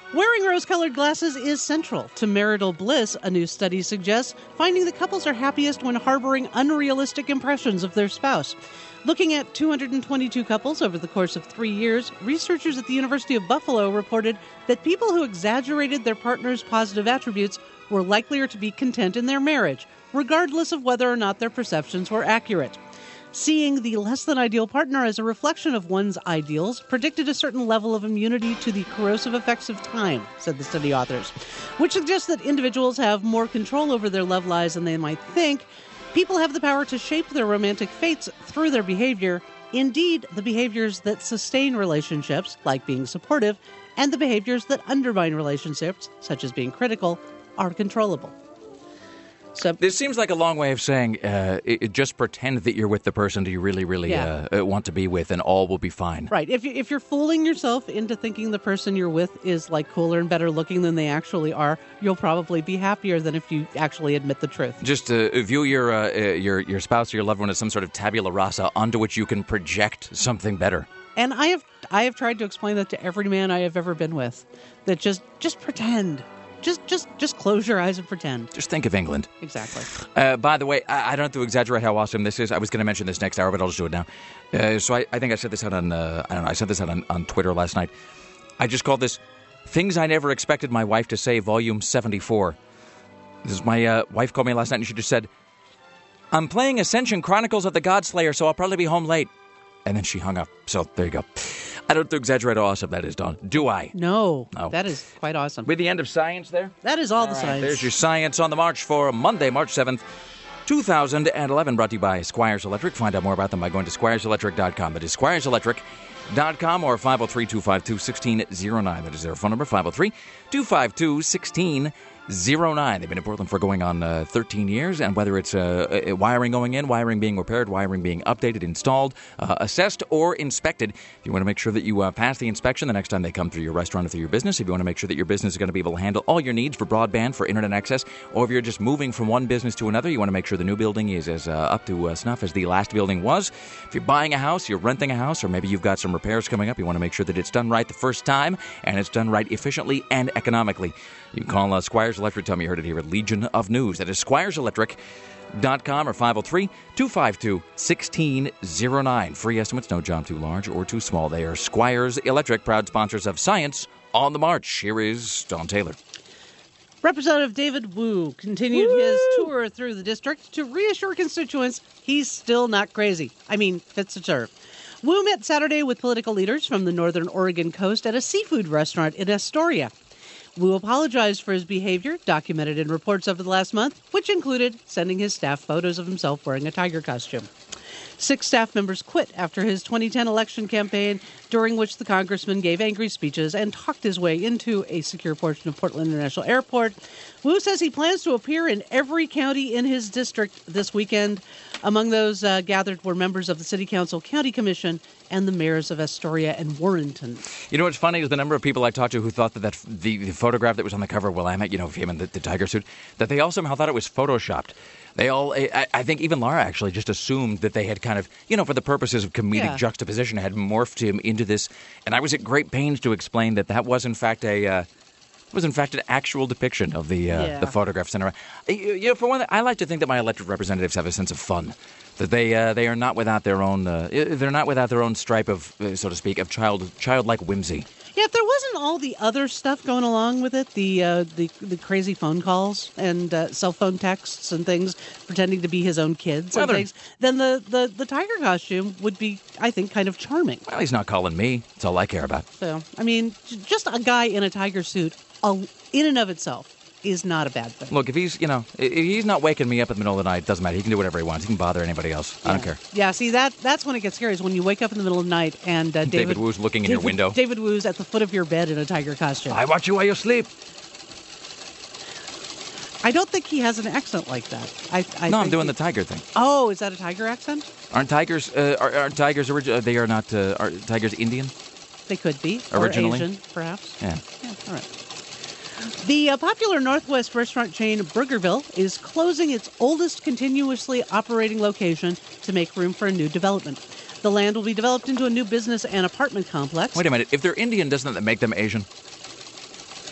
Wearing rose-colored glasses is central to marital bliss, a new study suggests, finding that couples are happiest when harboring unrealistic impressions of their spouse. Looking at two hundred twenty-two couples over the course of three years, researchers at the University of Buffalo reported that people who exaggerated their partner's positive attributes were likelier to be content in their marriage, regardless of whether or not their perceptions were accurate. Seeing the less-than-ideal partner as a reflection of one's ideals predicted a certain level of immunity to the corrosive effects of time, said the study authors, which suggests that individuals have more control over their love lives than they might think. People have the power to shape their romantic fates through their behavior. Indeed, the behaviors that sustain relationships, like being supportive, and the behaviors that undermine relationships, such as being critical, are controllable. So, this seems like a long way of saying, uh, it, just pretend that you're with the person that you really, really Yeah. uh, want to be with, and all will be fine. right. If, you, if you're fooling yourself into thinking the person you're with is like cooler and better looking than they actually are, you'll probably be happier than if you actually admit the truth. Just uh, view your, uh, uh, your your spouse or your loved one as some sort of tabula rasa onto which you can project something better. And I have I have tried to explain that to every man I have ever been with. That just just pretend. Just just just close your eyes and pretend. Just think of England. Exactly. Uh, by the way, I, I don't have to exaggerate how awesome this is. I was going to mention this next hour, but I'll just do it now. Uh, so I, I think I said this out on uh, I don't know. I said this out on, on Twitter last night. I just called this "Things I Never Expected My Wife to Say," Volume seventy-four. This is my uh, wife called me last night, and she just said, "I'm playing Ascension Chronicles of the Godslayer, so I'll probably be home late." And then she hung up. So there you go. I don't have to exaggerate how awesome that is, Dawn. Do I? No, No. that is quite awesome. With the end of science there? That is all, the science. There's your science on the march for Monday, March seventh, two thousand eleven, brought to you by Squires Electric. Find out more about them by going to squires electric dot com. That is squires electric dot com or five oh three, two five two, one six oh nine. That is their phone number, five oh three, two five two, one six oh nine. They've been in Portland for going on uh, thirteen years, and whether it's uh, uh, wiring going in, wiring being repaired, wiring being updated, installed, uh, assessed, or inspected, if you want to make sure that you uh, pass the inspection the next time they come through your restaurant or through your business, if you want to make sure that your business is going to be able to handle all your needs for broadband, for internet access, or if you're just moving from one business to another, you want to make sure the new building is as uh, up to uh, snuff as the last building was. If you're buying a house, you're renting a house, or maybe you've got some repairs coming up, you want to make sure that it's done right the first time, and it's done right efficiently and economically. You can call uh, Squires Electric. Tell me you heard it here at Legion of News. That is squires electric dot com or five oh three, two five two, one six oh nine. Free estimates, no job too large or too small. They are Squires Electric, proud sponsors of Science on the March. Here is Don Taylor. Representative David Wu continued Woo! his tour through the district to reassure constituents he's still not crazy. I mean, fit to serve. Wu met Saturday with political leaders from the northern Oregon coast at a seafood restaurant in Astoria. Wu apologized for his behavior, documented in reports over the last month, which included sending his staff photos of himself wearing a tiger costume. Six staff members quit after his twenty ten election campaign, during which the congressman gave angry speeches and talked his way into a secure portion of Portland International Airport. Wu says he plans to appear in every county in his district this weekend. Among those uh, gathered were members of the City Council, County Commission, and the mayors of Astoria and Warrenton. You know what's funny is the number of people I talked to who thought that, that the, the photograph that was on the cover of Willamette, you know, of him in the, the tiger suit, that they all somehow thought it was photoshopped. They all, I, I think even Laura actually just assumed that they had kind of, you know, for the purposes of comedic Yeah. juxtaposition, had morphed him into this. And I was at great pains to explain that that was in fact a, uh, was in fact an actual depiction of the uh, Yeah. the photograph sent around. You, you know, for one, I like to think that my elected representatives have a sense of fun. That they uh, they are not without their own uh, they're not without their own stripe of uh, so to speak of child childlike whimsy. Yeah, if there wasn't all the other stuff going along with it, the uh, the, the crazy phone calls and uh, cell phone texts and things, pretending to be his own kids Well, and they're- things, then the, the, the tiger costume would be, I think, kind of charming. Well, he's not calling me. That's all I care about. So, I mean, j- just a guy in a tiger suit, uh, in and of itself, is not a bad thing. Look, if he's you know if he's not waking me up in the middle of the night, it doesn't matter. He can do whatever he wants. He can bother anybody else. I don't care. Yeah, see, that that's when it gets scary, is when you wake up in the middle of the night and uh, David, David Wu's looking in David, your window. David Wu's at the foot of your bed in a tiger costume. I watch you while you sleep. I don't think he has an accent like that. I, I no, I'm think doing he- the tiger thing. Oh, is that a tiger accent? Aren't tigers? Uh, are, aren't tigers original? They are not. Uh, are tigers Indian? They could be. Originally? Or Asian, perhaps. Yeah. Yeah, all right. The uh, popular Northwest restaurant chain Burgerville is closing its oldest continuously operating location to make room for a new development. The land will be developed into a new business and apartment complex. Wait a minute. If they're Indian, doesn't that make them Asian?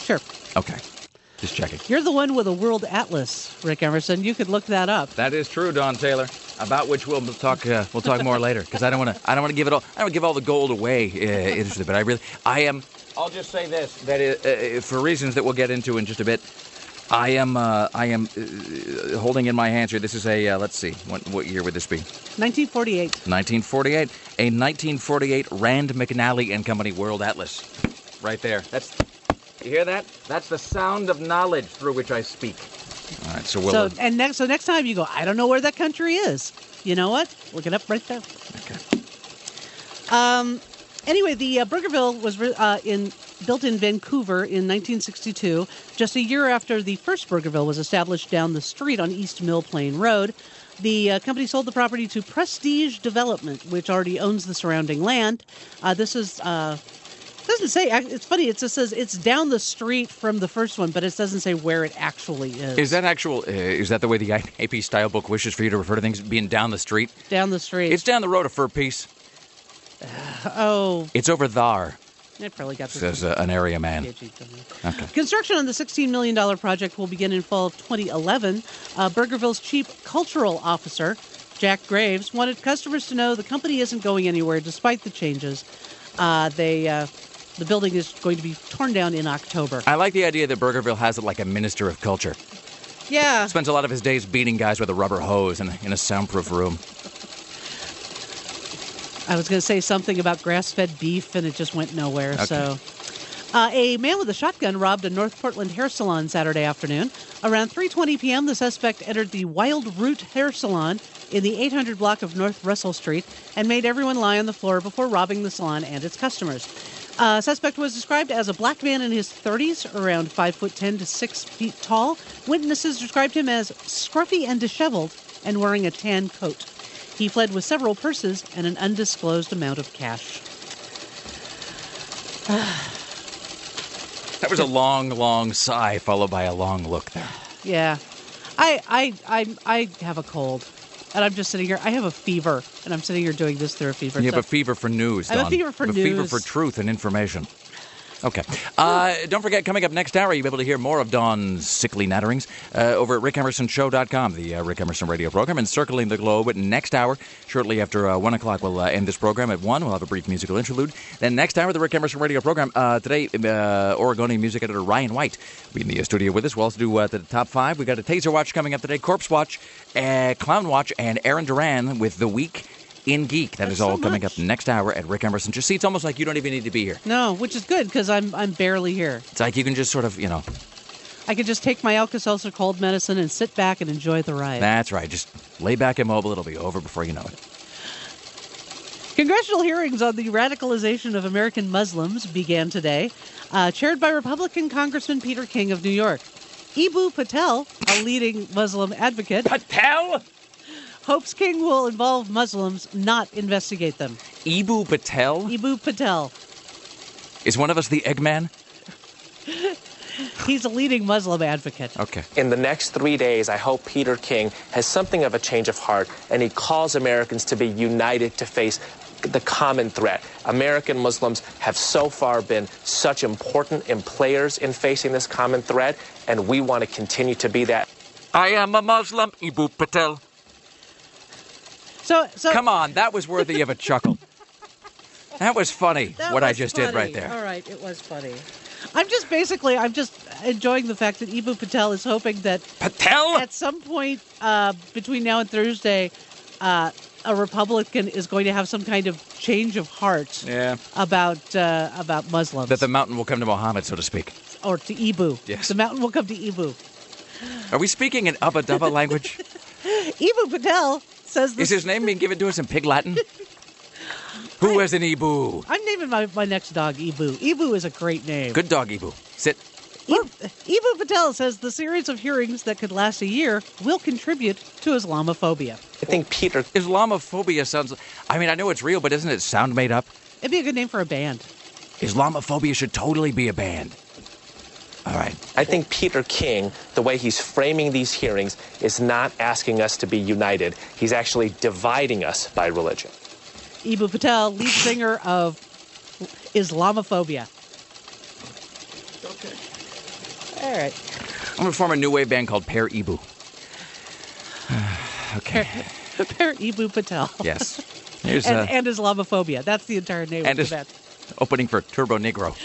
Sure. Okay. Just checking. You're the one with a world atlas, Rick Emerson. You could look that up. That is true, Don Taylor. About which we'll talk. Uh, we'll talk more later because I don't want to. I don't want to give it all. I don't want to give all the gold away. Uh, but I really. I am. I'll just say this: that it, uh, for reasons that we'll get into in just a bit, I am. Uh, I am uh, holding in my hands here. This is a. Uh, let's see. What, what year would this be? nineteen forty-eight. nineteen forty-eight. A nineteen forty-eight Rand McNally and Company World Atlas. Right there. That's. You hear that? That's the sound of knowledge through which I speak. All right, so we'll... So, uh, and next, so next time you go, I don't know where that country is. You know what? Look it up right there. Okay. Um. Anyway, the uh, Burgerville was uh, in built in Vancouver in nineteen sixty-two, just a year after the first Burgerville was established down the street on East Mill Plain Road. The uh, company sold the property to Prestige Development, which already owns the surrounding land. Uh, this is... Uh, It doesn't say. It's funny. It just says it's down the street from the first one, but it doesn't say where it actually is. Is that actual? Uh, is that the way the A P style book wishes for you to refer to things being down the street? Down the street. It's down the road a fur piece. Uh, oh. It's over thar. It probably got this. Says uh, an area man. Okay. Construction on the sixteen million dollars project will begin in fall of twenty eleven. Uh, Burgerville's chief cultural officer, Jack Graves, wanted customers to know the company isn't going anywhere despite the changes. Uh, they. Uh, The building is going to be torn down in October. I like the idea that Burgerville has it like a minister of culture. Yeah. Spends a lot of his days beating guys with a rubber hose in, in a soundproof room. I was going to say something about grass-fed beef, and it just went nowhere. Okay. So, uh, a man with a shotgun robbed a North Portland hair salon Saturday afternoon. Around three twenty p.m., the suspect entered the Wild Root Hair Salon in the eight hundred block of North Russell Street and made everyone lie on the floor before robbing the salon and its customers. Uh, suspect was described as a black man in his thirties, around five foot ten to six feet tall. Witnesses described him as scruffy and disheveled and wearing a tan coat. He fled with several purses and an undisclosed amount of cash. That was a long, long sigh followed by a long look there. Yeah, I, I, I, I have a cold. And I'm just sitting here. I have a fever, and I'm sitting here doing this through a fever. You so. have a fever for news, Don. I have a fever for a news. A fever for truth and information. Okay. Uh, don't forget, coming up next hour, you'll be able to hear more of Dawn's sickly natterings uh, over at rick emerson show dot com, the uh, Rick Emerson radio program, and Circling the Globe. Next hour, shortly after uh, one o'clock, we'll uh, end this program. At one, we'll have a brief musical interlude. Then next hour, the Rick Emerson radio program. Uh, today, uh, Oregonian music editor Ryan White will be in the studio with us. We'll also do uh, the top five. We got a Taser Watch coming up today, Corpse Watch, uh, Clown Watch, and Aaron Duran with The Week in Geek. That That's is all so coming much. up next hour at Rick Emerson. Just see, it's almost like you don't even need to be here. No, which is good because I'm I'm barely here. It's like you can just sort of, you know. I could just take my Alka-Seltzer cold medicine and sit back and enjoy the ride. That's right. Just lay back immobile. It'll be over before you know it. Congressional hearings on the radicalization of American Muslims began today, uh, chaired by Republican Congressman Peter King of New York. Eboo Patel, a leading Muslim advocate, Patel? hopes King will involve Muslims, not investigate them. Eboo Patel? Eboo Patel. Is one of us the Eggman? He's a leading Muslim advocate. Okay. In the next three days, I hope Peter King has something of a change of heart, and he calls Americans to be united to face the common threat. American Muslims have so far been such important and players in facing this common threat, and we want to continue to be that. I am a Muslim, Eboo Patel. So, so Come on, that was worthy of a chuckle. That was funny, that what I was just funny. did right there. All right, it was funny. I'm just basically, I'm just enjoying the fact that Eboo Patel is hoping that Patel? at some point uh, between now and Thursday, uh, a Republican is going to have some kind of change of heart Yeah. about uh, about Muslims. That the mountain will come to Muhammad, so to speak. Or to Eboo. Yes. The mountain will come to Eboo. Are we speaking in Ubba Dubba language? Eboo Patel says this. Is his name being given to us in Pig Latin? Who is an Eboo? I'm naming my, my next dog Eboo. Eboo is a great name. Good dog, Eboo. Sit. E- Eboo Patel says the series of hearings that could last a year will contribute to Islamophobia. I think Peter Islamophobia sounds... I mean, I know it's real, but doesn't it sound made up? It'd be a good name for a band. Islamophobia should totally be a band. All right. I think Peter King, the way he's framing these hearings, is not asking us to be united. He's actually dividing us by religion. Eboo Patel, lead singer of Islamophobia. All right. I'm going to form a new wave band called Pear Ibu. Okay. Per, Per Ibu Patel. Yes. Here's and, uh, and Islamophobia. That's the entire name and of the his band. opening for Turbo Negro.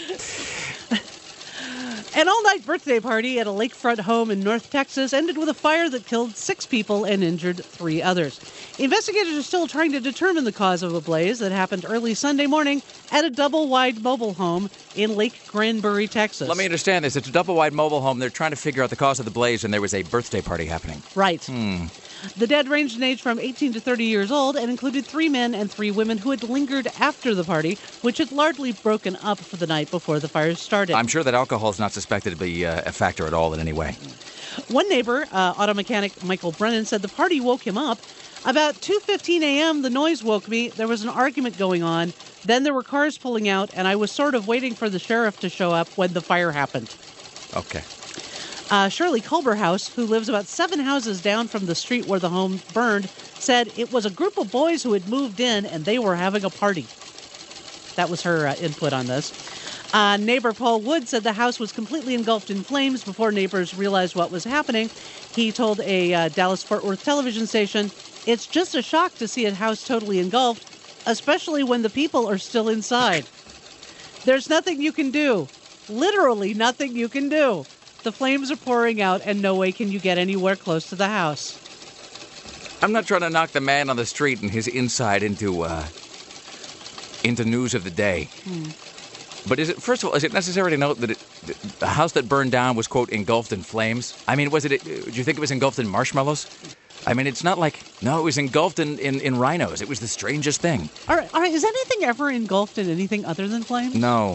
An all-night birthday party at a lakefront home in North Texas ended with a fire that killed six people and injured three others. Investigators are still trying to determine the cause of a blaze that happened early Sunday morning at a double-wide mobile home in Lake Granbury, Texas. Let me understand this. It's a double-wide mobile home. They're trying to figure out the cause of the blaze, and there was a birthday party happening. Right. Hmm. The dead ranged in age from eighteen to thirty years old and included three men and three women who had lingered after the party, which had largely broken up for the night before the fire started. I'm sure that alcohol is not suspected to be uh, a factor at all in any way. One neighbor, uh, auto mechanic Michael Brennan, said the party woke him up. About two fifteen a.m., the noise woke me. There was an argument going on. Then there were cars pulling out, and I was sort of waiting for the sheriff to show up when the fire happened. Okay. Uh, Shirley Culberhouse, who lives about seven houses down from the street where the home burned, said it was a group of boys who had moved in and they were having a party. That was her uh, input on this. Uh, neighbor Paul Wood said the house was completely engulfed in flames before neighbors realized what was happening. He told a uh, Dallas-Fort Worth television station, "It's just a shock to see a house totally engulfed, especially when the people are still inside. There's nothing you can do. Literally nothing you can do. The flames are pouring out, and no way can you get anywhere close to the house." I'm not trying to knock the man on the street and his inside into uh, into news of the day. Hmm. But is it, first of all, is it necessary to note that it, the house that burned down was, quote, engulfed in flames? I mean, was it, do you think it was engulfed in marshmallows? I mean, it's not like, no, it was engulfed in, in, in rhinos. It was the strangest thing. All right, all right, is anything ever engulfed in anything other than flames? No.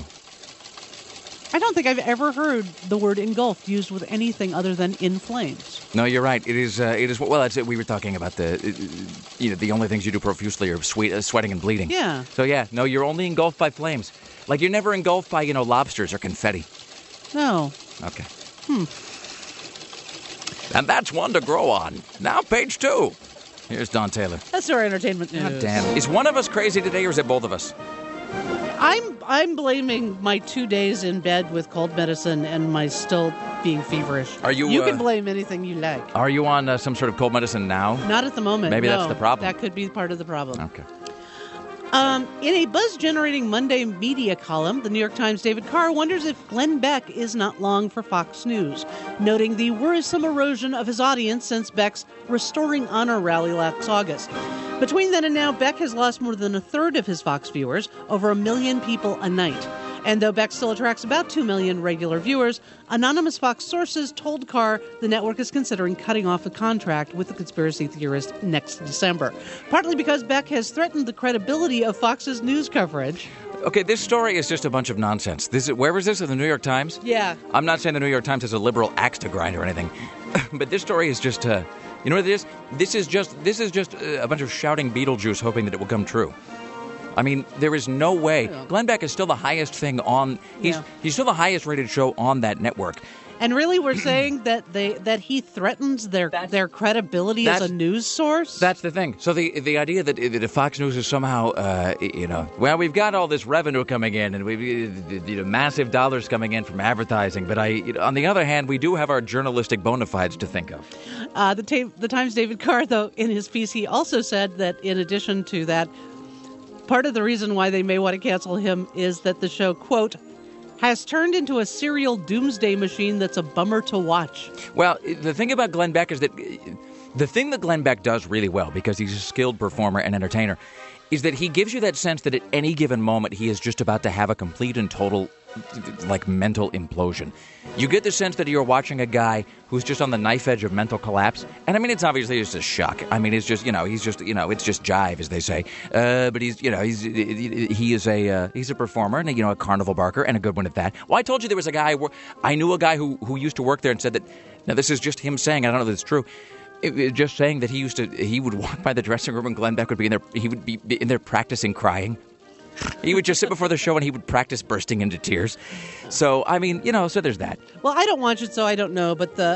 I don't think I've ever heard the word engulfed used with anything other than in flames. No, you're right. It is, uh, it is, well, that's it. We were talking about the, uh, you know, the only things you do profusely are sweet, uh, sweating and bleeding. Yeah. So, yeah, no, you're only engulfed by flames. Like, you're never engulfed by, you know, lobsters or confetti. No. Okay. Hmm. And that's one to grow on. Now, page two. Here's Don Taylor. That's our entertainment news. God damn. Is one of us crazy today, or is it both of us? I'm I'm blaming my two days in bed with cold medicine and my still being feverish. Are you? You uh, can blame anything you like. Are you on uh, some sort of cold medicine now? Not at the moment. Maybe no. that's the problem. That could be part of the problem. Okay. Um, in a buzz-generating Monday media column, the New York Times' David Carr wonders if Glenn Beck is not long for Fox News, noting the worrisome erosion of his audience since Beck's Restoring Honor rally last August. Between then and now, Beck has lost more than a third of his Fox viewers, over a million people a night. And though Beck still attracts about two million regular viewers, anonymous Fox sources told Carr the network is considering cutting off the contract with the conspiracy theorist next December, partly because Beck has threatened the credibility of Fox's news coverage. Okay, this story is just a bunch of nonsense. This is, where was this? In the New York Times? Yeah. I'm not saying the New York Times has a liberal axe to grind or anything, but this story is just, uh, you know what it is? This is just, this is just uh, a bunch of shouting Beetlejuice hoping that it will come true. I mean, there is no way. Yeah. Glenn Beck is still the highest thing on. He's Yeah. he's still the highest rated show on that network. And really, we're saying that they that he threatens their their credibility as a news source? That's the thing. So the the idea that, that if Fox News is somehow, uh, you know, well, we've got all this revenue coming in, and we've you know, massive dollars coming in from advertising. But I, you know, on the other hand, we do have our journalistic bona fides to think of. Uh, the, ta- the Times' David Carr, though, in his piece, he also said that in addition to that, part of the reason why they may want to cancel him is that the show, quote, has turned into a serial doomsday machine that's a bummer to watch. Well, the thing about Glenn Beck is that the thing that Glenn Beck does really well, because he's a skilled performer and entertainer, is that he gives you that sense that at any given moment he is just about to have a complete and total, like, mental implosion. You get the sense that you're watching a guy who's just on the knife edge of mental collapse. And I mean, it's obviously just a shock. I mean, it's just, you know, he's just, you know, it's just jive, as they say. Uh, but he's, you know, he's he is a uh, he's a performer and, a, you know, a carnival barker, and a good one at that. Well, I told you there was a guy, I knew a guy who, who used to work there and said that, now this is just him saying, I don't know if it's true, It, it, just saying that he used to, he would walk by the dressing room and Glenn Beck would be in there, he would be in there practicing crying. He would just sit before the show and he would practice bursting into tears. So, I mean, you know, so there's that. Well, I don't watch it, so I don't know, but the uh,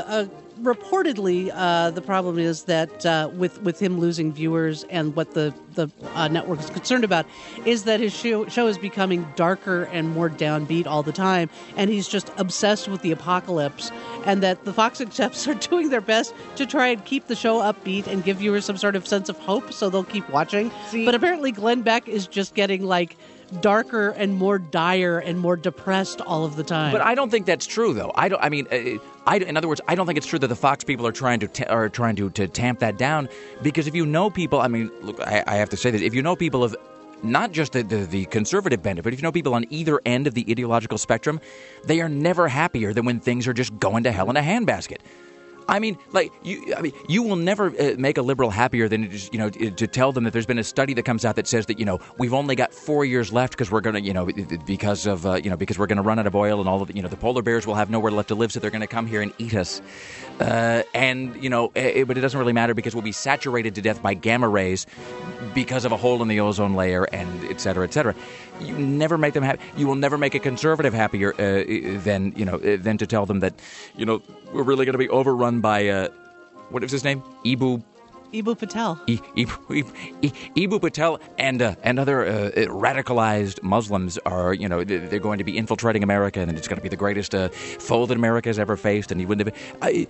reportedly, uh, the problem is that uh, with with him losing viewers and what the the uh, network is concerned about is that his show, show is becoming darker and more downbeat all the time, and he's just obsessed with the apocalypse, and that the Fox execs are doing their best to try and keep the show upbeat and give viewers some sort of sense of hope so they'll keep watching. See? But apparently Glenn Beck is just getting like darker and more dire and more depressed all of the time. But I don't think that's true, though. I don't. I mean, uh, I, in other words, I don't think it's true that the Fox people are trying to ta- are trying to, to tamp that down. Because if you know people, I mean, look, I, I have to say this: if you know people of not just the, the, the conservative bent, but if you know people on either end of the ideological spectrum, they are never happier than when things are just going to hell in a handbasket. I mean, like you. I mean, you will never uh, make a liberal happier than to just, you know, to tell them that there's been a study that comes out that says that, you know, we've only got four years left because we're going to, you know, because of uh, you know because we're going to run out of oil and all of the, you know, the polar bears will have nowhere left to live, so they're going to come here and eat us. Uh, and you know, it, but it doesn't really matter because we'll be saturated to death by gamma rays because of a hole in the ozone layer, and et cetera, et cetera. You never make them happy. You will never make a conservative happier uh, than you know uh, than to tell them that, you know, we're really going to be overrun by uh, what is his name? Ibu. Ibu Patel. E, Ibu, e, Ibu Patel and uh, and other uh, radicalized Muslims are, you know, they're going to be infiltrating America, and it's going to be the greatest uh, foe that America has ever faced. And he wouldn't have. I,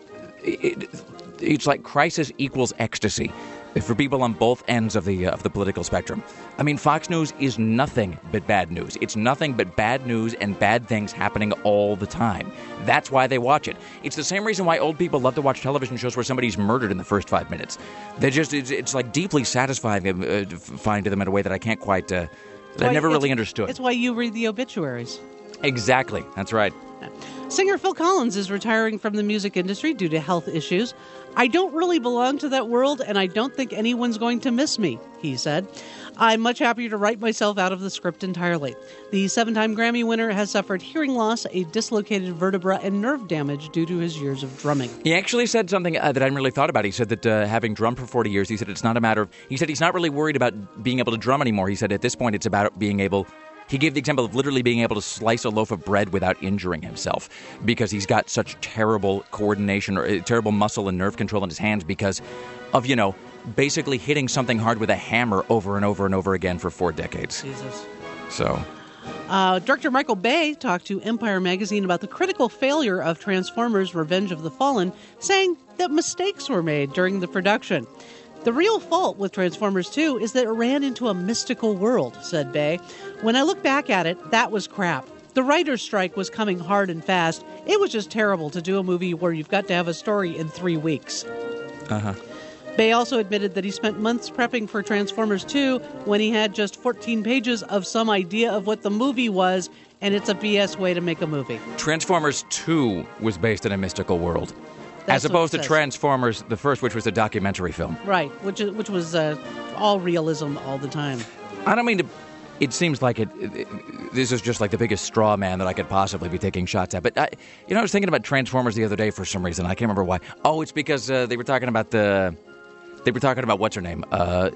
it, it's like crisis equals ecstasy for people on both ends of the uh, of the political spectrum. I mean, Fox News is nothing but bad news. It's nothing but bad news and bad things happening all the time. That's why they watch it. It's the same reason why old people love to watch television shows where somebody's murdered in the first five minutes. They just it's, it's like deeply satisfying uh, to find to them in a way that I can't quite. Uh, that I never really understood. It's why you read the obituaries. Exactly. That's right. Singer Phil Collins is retiring from the music industry due to health issues. I don't really belong to that world, and I don't think anyone's going to miss me, he said. I'm much happier to write myself out of the script entirely. The seven-time Grammy winner has suffered hearing loss, a dislocated vertebra, and nerve damage due to his years of drumming. He actually said something uh, that I hadn't really thought about. He said that uh, having drummed for forty years, he said it's not a matter of... He said he's not really worried about being able to drum anymore. He said at this point it's about being able... He gave the example of literally being able to slice a loaf of bread without injuring himself because he's got such terrible coordination or uh, terrible muscle and nerve control in his hands because of, you know, basically hitting something hard with a hammer over and over and over again for four decades. Jesus. So... Uh, Director Michael Bay talked to Empire Magazine about the critical failure of Transformers Revenge of the Fallen, saying that mistakes were made during the production. The real fault with Transformers two is that it ran into a mystical world, said Bay. When I look back at it, that was crap. The writer's strike was coming hard and fast. It was just terrible to do a movie where you've got to have a story in three weeks. Uh-huh. Bay also admitted that he spent months prepping for Transformers two when he had just fourteen pages of some idea of what the movie was, and it's a B S way to make a movie. Transformers two was based in a mystical world. That's as opposed to says. Transformers, the first, which was a documentary film. Right, which is, which was uh, all realism all the time. I don't mean to... It seems like it, it, this is just like the biggest straw man that I could possibly be taking shots at. But, I, you know, I was thinking about Transformers the other day for some reason. I can't remember why. Oh, it's because uh, they were talking about the... They were talking about what's her name? Uh,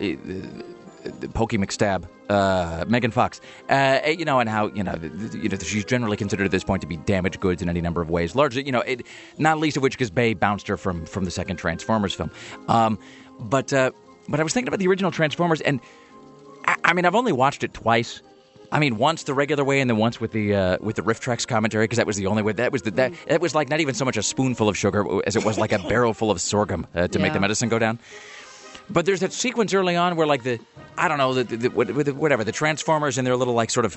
Pokey McStab. Uh, Megan Fox. Uh, you know, and how, you know, you know, she's generally considered at this point to be damaged goods in any number of ways. Largely, you know, it, not least of which because Bay bounced her from, from the second Transformers film. Um, but, uh, but I was thinking about the original Transformers, and I, I mean, I've only watched it twice. I mean, once the regular way, and then once with the uh, with the Riff Tracks commentary, because that was the only way. That was the, that. That was like not even so much a spoonful of sugar as it was like a barrel full of sorghum uh, to yeah. make the medicine go down. But there's that sequence early on where, like the, I don't know, the, the, the whatever the Transformers and their little like sort of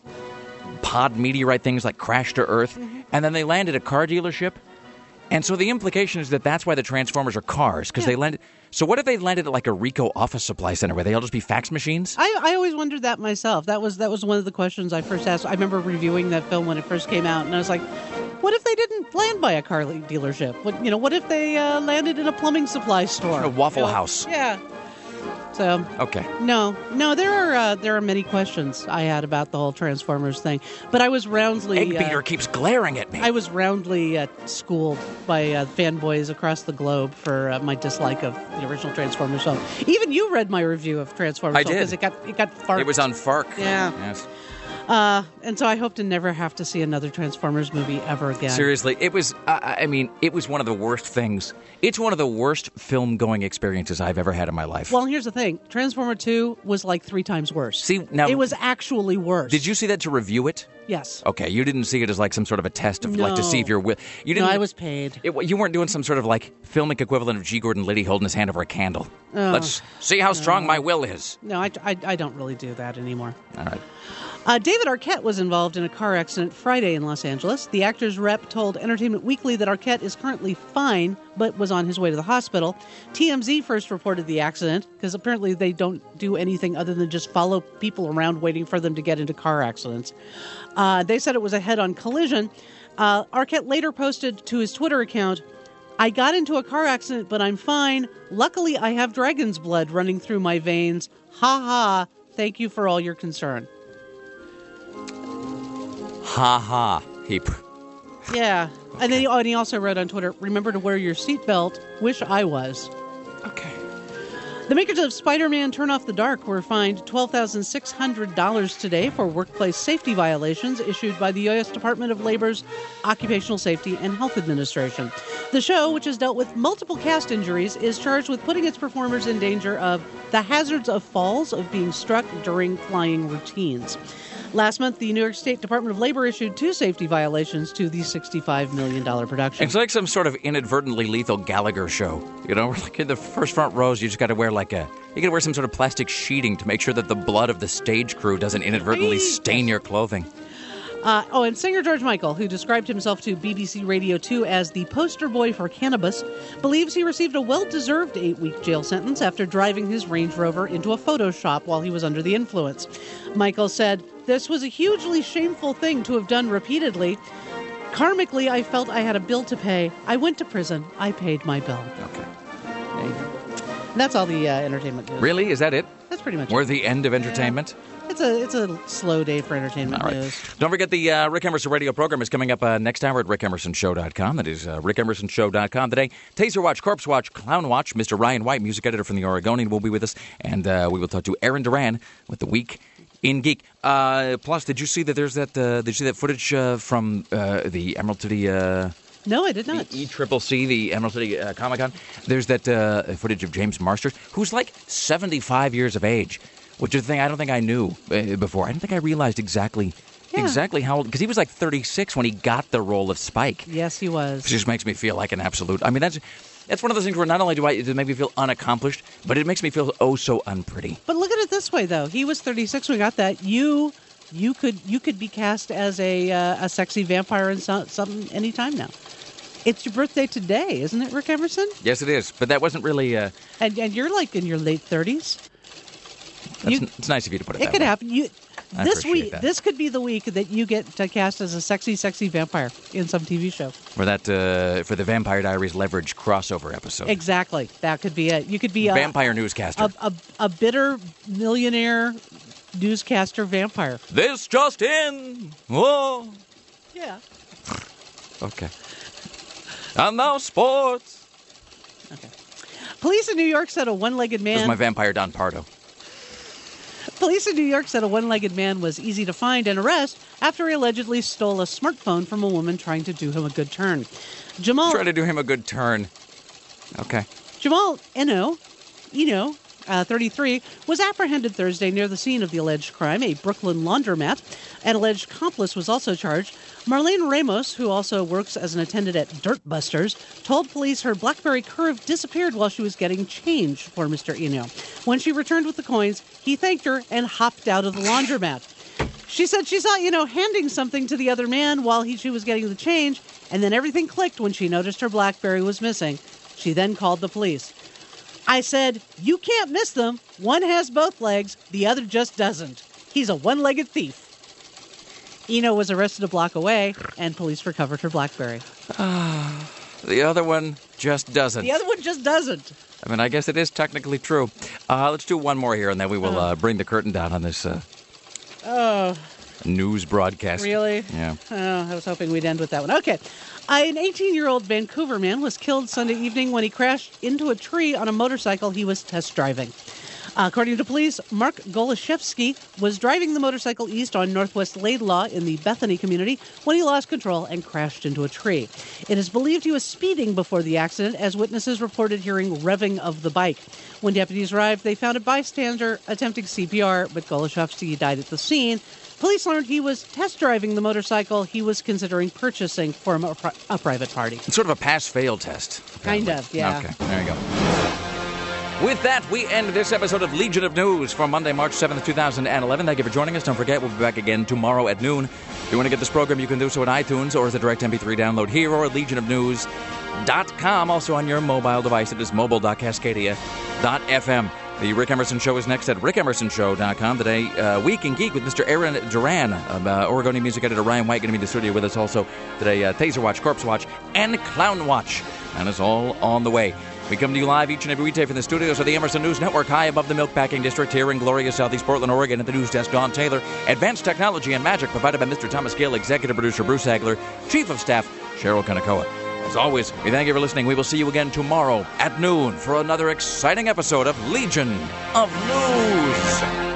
pod meteorite things like crash to Earth, mm-hmm. and then they land at a car dealership. And so the implication is that that's why the Transformers are cars, because yeah. they landed. So what if they landed at like a Ricoh office supply center where they'll just be fax machines? I, I always wondered that myself. That was that was one of the questions I first asked. I remember reviewing that film when it first came out, and I was like, what if they didn't land by a car dealership? What you know? What if they uh, landed in a plumbing supply store? A Waffle you know? House. Yeah. So okay. No, no, there are uh, there are many questions I had about the whole Transformers thing, but I was roundly Eggbeater uh, keeps glaring at me. I was roundly uh, schooled by uh, fanboys across the globe for uh, my dislike of the original Transformers film. Even you read my review of Transformers. I did because it got it got farked. It was on Fark. Yeah. Yes. Uh, and so I hope to never have to see another Transformers movie ever again. Seriously, it was, uh, I mean, it was one of the worst things. It's one of the worst film-going experiences I've ever had in my life. Well, here's the thing. Transformer two was like three times worse. See, now... It was actually worse. Did you see that to review it? Yes. Okay, you didn't see it as like some sort of a test of like to see if you're will. You didn't. No, I was paid. It, you weren't doing some sort of like filmic equivalent of G. Gordon Liddy holding his hand over a candle. Oh, Let's see how strong no. my will is. No, I, I, I don't really do that anymore. All right. Uh, David Arquette was involved in a car accident Friday in Los Angeles. The actor's rep told Entertainment Weekly that Arquette is currently fine, but was on his way to the hospital. T M Z first reported the accident, because apparently they don't do anything other than just follow people around waiting for them to get into car accidents. Uh, they said it was a head-on collision. Uh, Arquette later posted to his Twitter account, "I got into a car accident, but I'm fine. Luckily, I have dragon's blood running through my veins. Ha ha. Thank you for all your concern." Ha ha. He. Yeah. Okay. And then he, oh, and he also wrote on Twitter, "Remember to wear your seatbelt. Wish I was." Okay. The makers of Spider-Man Turn Off the Dark were fined twelve thousand six hundred dollars today for workplace safety violations issued by the U S Department of Labor's Occupational Safety and Health Administration. The show, which has dealt with multiple cast injuries, is charged with putting its performers in danger of the hazards of falls, of being struck during flying routines. Last month, the New York State Department of Labor issued two safety violations to the sixty-five million dollars production. It's like some sort of inadvertently lethal Gallagher show. You know, like in the first front rows, you just got to wear like a, you got to wear some sort of plastic sheeting to make sure that the blood of the stage crew doesn't inadvertently stain your clothing. Uh, oh, and singer George Michael, who described himself to B B C Radio two as the poster boy for cannabis, believes he received a well-deserved eight-week jail sentence after driving his Range Rover into a photo shop while he was under the influence. Michael said, "This was a hugely shameful thing to have done repeatedly. Karmically, I felt I had a bill to pay. I went to prison. I paid my bill." Okay. There you go. And that's all the uh, entertainment news. Really? Is that it? That's pretty much We're it. the end of entertainment? Yeah. It's a it's a slow day for entertainment All right. news. Don't forget the uh, Rick Emerson radio program is coming up uh, next hour at rick emerson show dot com. That is uh, rick emerson show dot com. Today, Taser Watch, Corpse Watch, Clown Watch. Mister Ryan White, music editor from the Oregonian, will be with us. And uh, we will talk to Aaron Duran with the Week in Geek. Uh, plus, did you see that there's that uh, did you see that footage uh, from uh, the Emerald City... Uh, No, I did not. The E C C C, the Emerald City uh, Comic Con. There's that uh, footage of James Marsters, who's like seventy-five years of age, which is the thing I don't think I knew uh, before. I don't think I realized exactly yeah. exactly how old, because he was like thirty-six when he got the role of Spike. Yes, he was. It just makes me feel like an absolute. I mean, that's that's one of those things where not only do I it make me feel unaccomplished, but it makes me feel oh so unpretty. But look at it this way, though. He was thirty-six when we got that. You. You could you could be cast as a uh, a sexy vampire in so, something anytime now. It's your birthday today, isn't it, Rick Emerson? Yes, it is. But that wasn't really... Uh, and, and you're like in your late thirties. You, it's nice of you to put it, it that could way. happen. You, I this appreciate week, that. This could be the week that you get to cast as a sexy, sexy vampire in some T V show. For that, uh, for the Vampire Diaries Leverage crossover episode. Exactly. That could be it. You could be a... Vampire newscaster. A, a, a bitter millionaire newscaster vampire. This just in. Whoa. Yeah. Okay. And now sports. Okay. Police in New York said a one-legged man... This is my vampire Don Pardo. Police in New York said a one-legged man was easy to find and arrest after he allegedly stole a smartphone from a woman trying to do him a good turn. Jamal... Try to do him a good turn. Okay. Jamal Eno, Eno, uh, thirty-three, was apprehended Thursday near the scene of the alleged crime, a Brooklyn laundromat. An alleged accomplice was also charged. Marlene Ramos, who also works as an attendant at Dirt Busters, told police her BlackBerry Curve disappeared while she was getting change for Mister Eno. When she returned with the coins, he thanked her and hopped out of the laundromat. She said she saw Eno handing something to the other man while he, she was getting the change, and then everything clicked when she noticed her BlackBerry was missing. She then called the police. I said, "You can't miss them. One has both legs, the other just doesn't. He's a one-legged thief." Eno was arrested a block away, and police recovered her BlackBerry. The other one just doesn't. The other one just doesn't. I mean, I guess it is technically true. Uh, let's do one more here, and then we will uh, bring the curtain down on this uh, oh. news broadcast. Really? Yeah. Oh, I was hoping we'd end with that one. Okay. An eighteen-year-old Vancouver man was killed Sunday evening when he crashed into a tree on a motorcycle he was test driving. According to police, Mark Golashevsky was driving the motorcycle east on Northwest Laidlaw in the Bethany community when he lost control and crashed into a tree. It is believed he was speeding before the accident, as witnesses reported hearing revving of the bike. When deputies arrived, they found a bystander attempting C P R, but Golashevsky died at the scene. Police learned he was test driving the motorcycle he was considering purchasing from a, pri- a private party. It's sort of a pass-fail test. Apparently. Kind of, yeah. Okay, there you go. With that, we end this episode of Legion of News for Monday, March seventh, twenty eleven. Thank you for joining us. Don't forget, we'll be back again tomorrow at noon. If you want to get this program, you can do so at iTunes or as a direct M P three download here or at legion of news dot com. Also on your mobile device, it is mobile dot cascadia dot f m. The Rick Emerson Show is next at rick emerson show dot com. Today, uh, Week in Geek with Mister Aaron Duran. Uh, Oregonian music editor Ryan White going to be in the studio with us also today. Uh, Taser Watch, Corpse Watch, and Clown Watch. And it's all on the way. We come to you live each and every weekday from the studios of the Emerson News Network, high above the Milkpacking District here in glorious Southeast Portland, Oregon. At the news desk, Don Taylor. Advanced technology and magic provided by Mister Thomas Gill, executive producer Bruce Hagler, chief of staff Cheryl Kanakoa. As always, we thank you for listening. We will see you again tomorrow at noon for another exciting episode of Legion of News.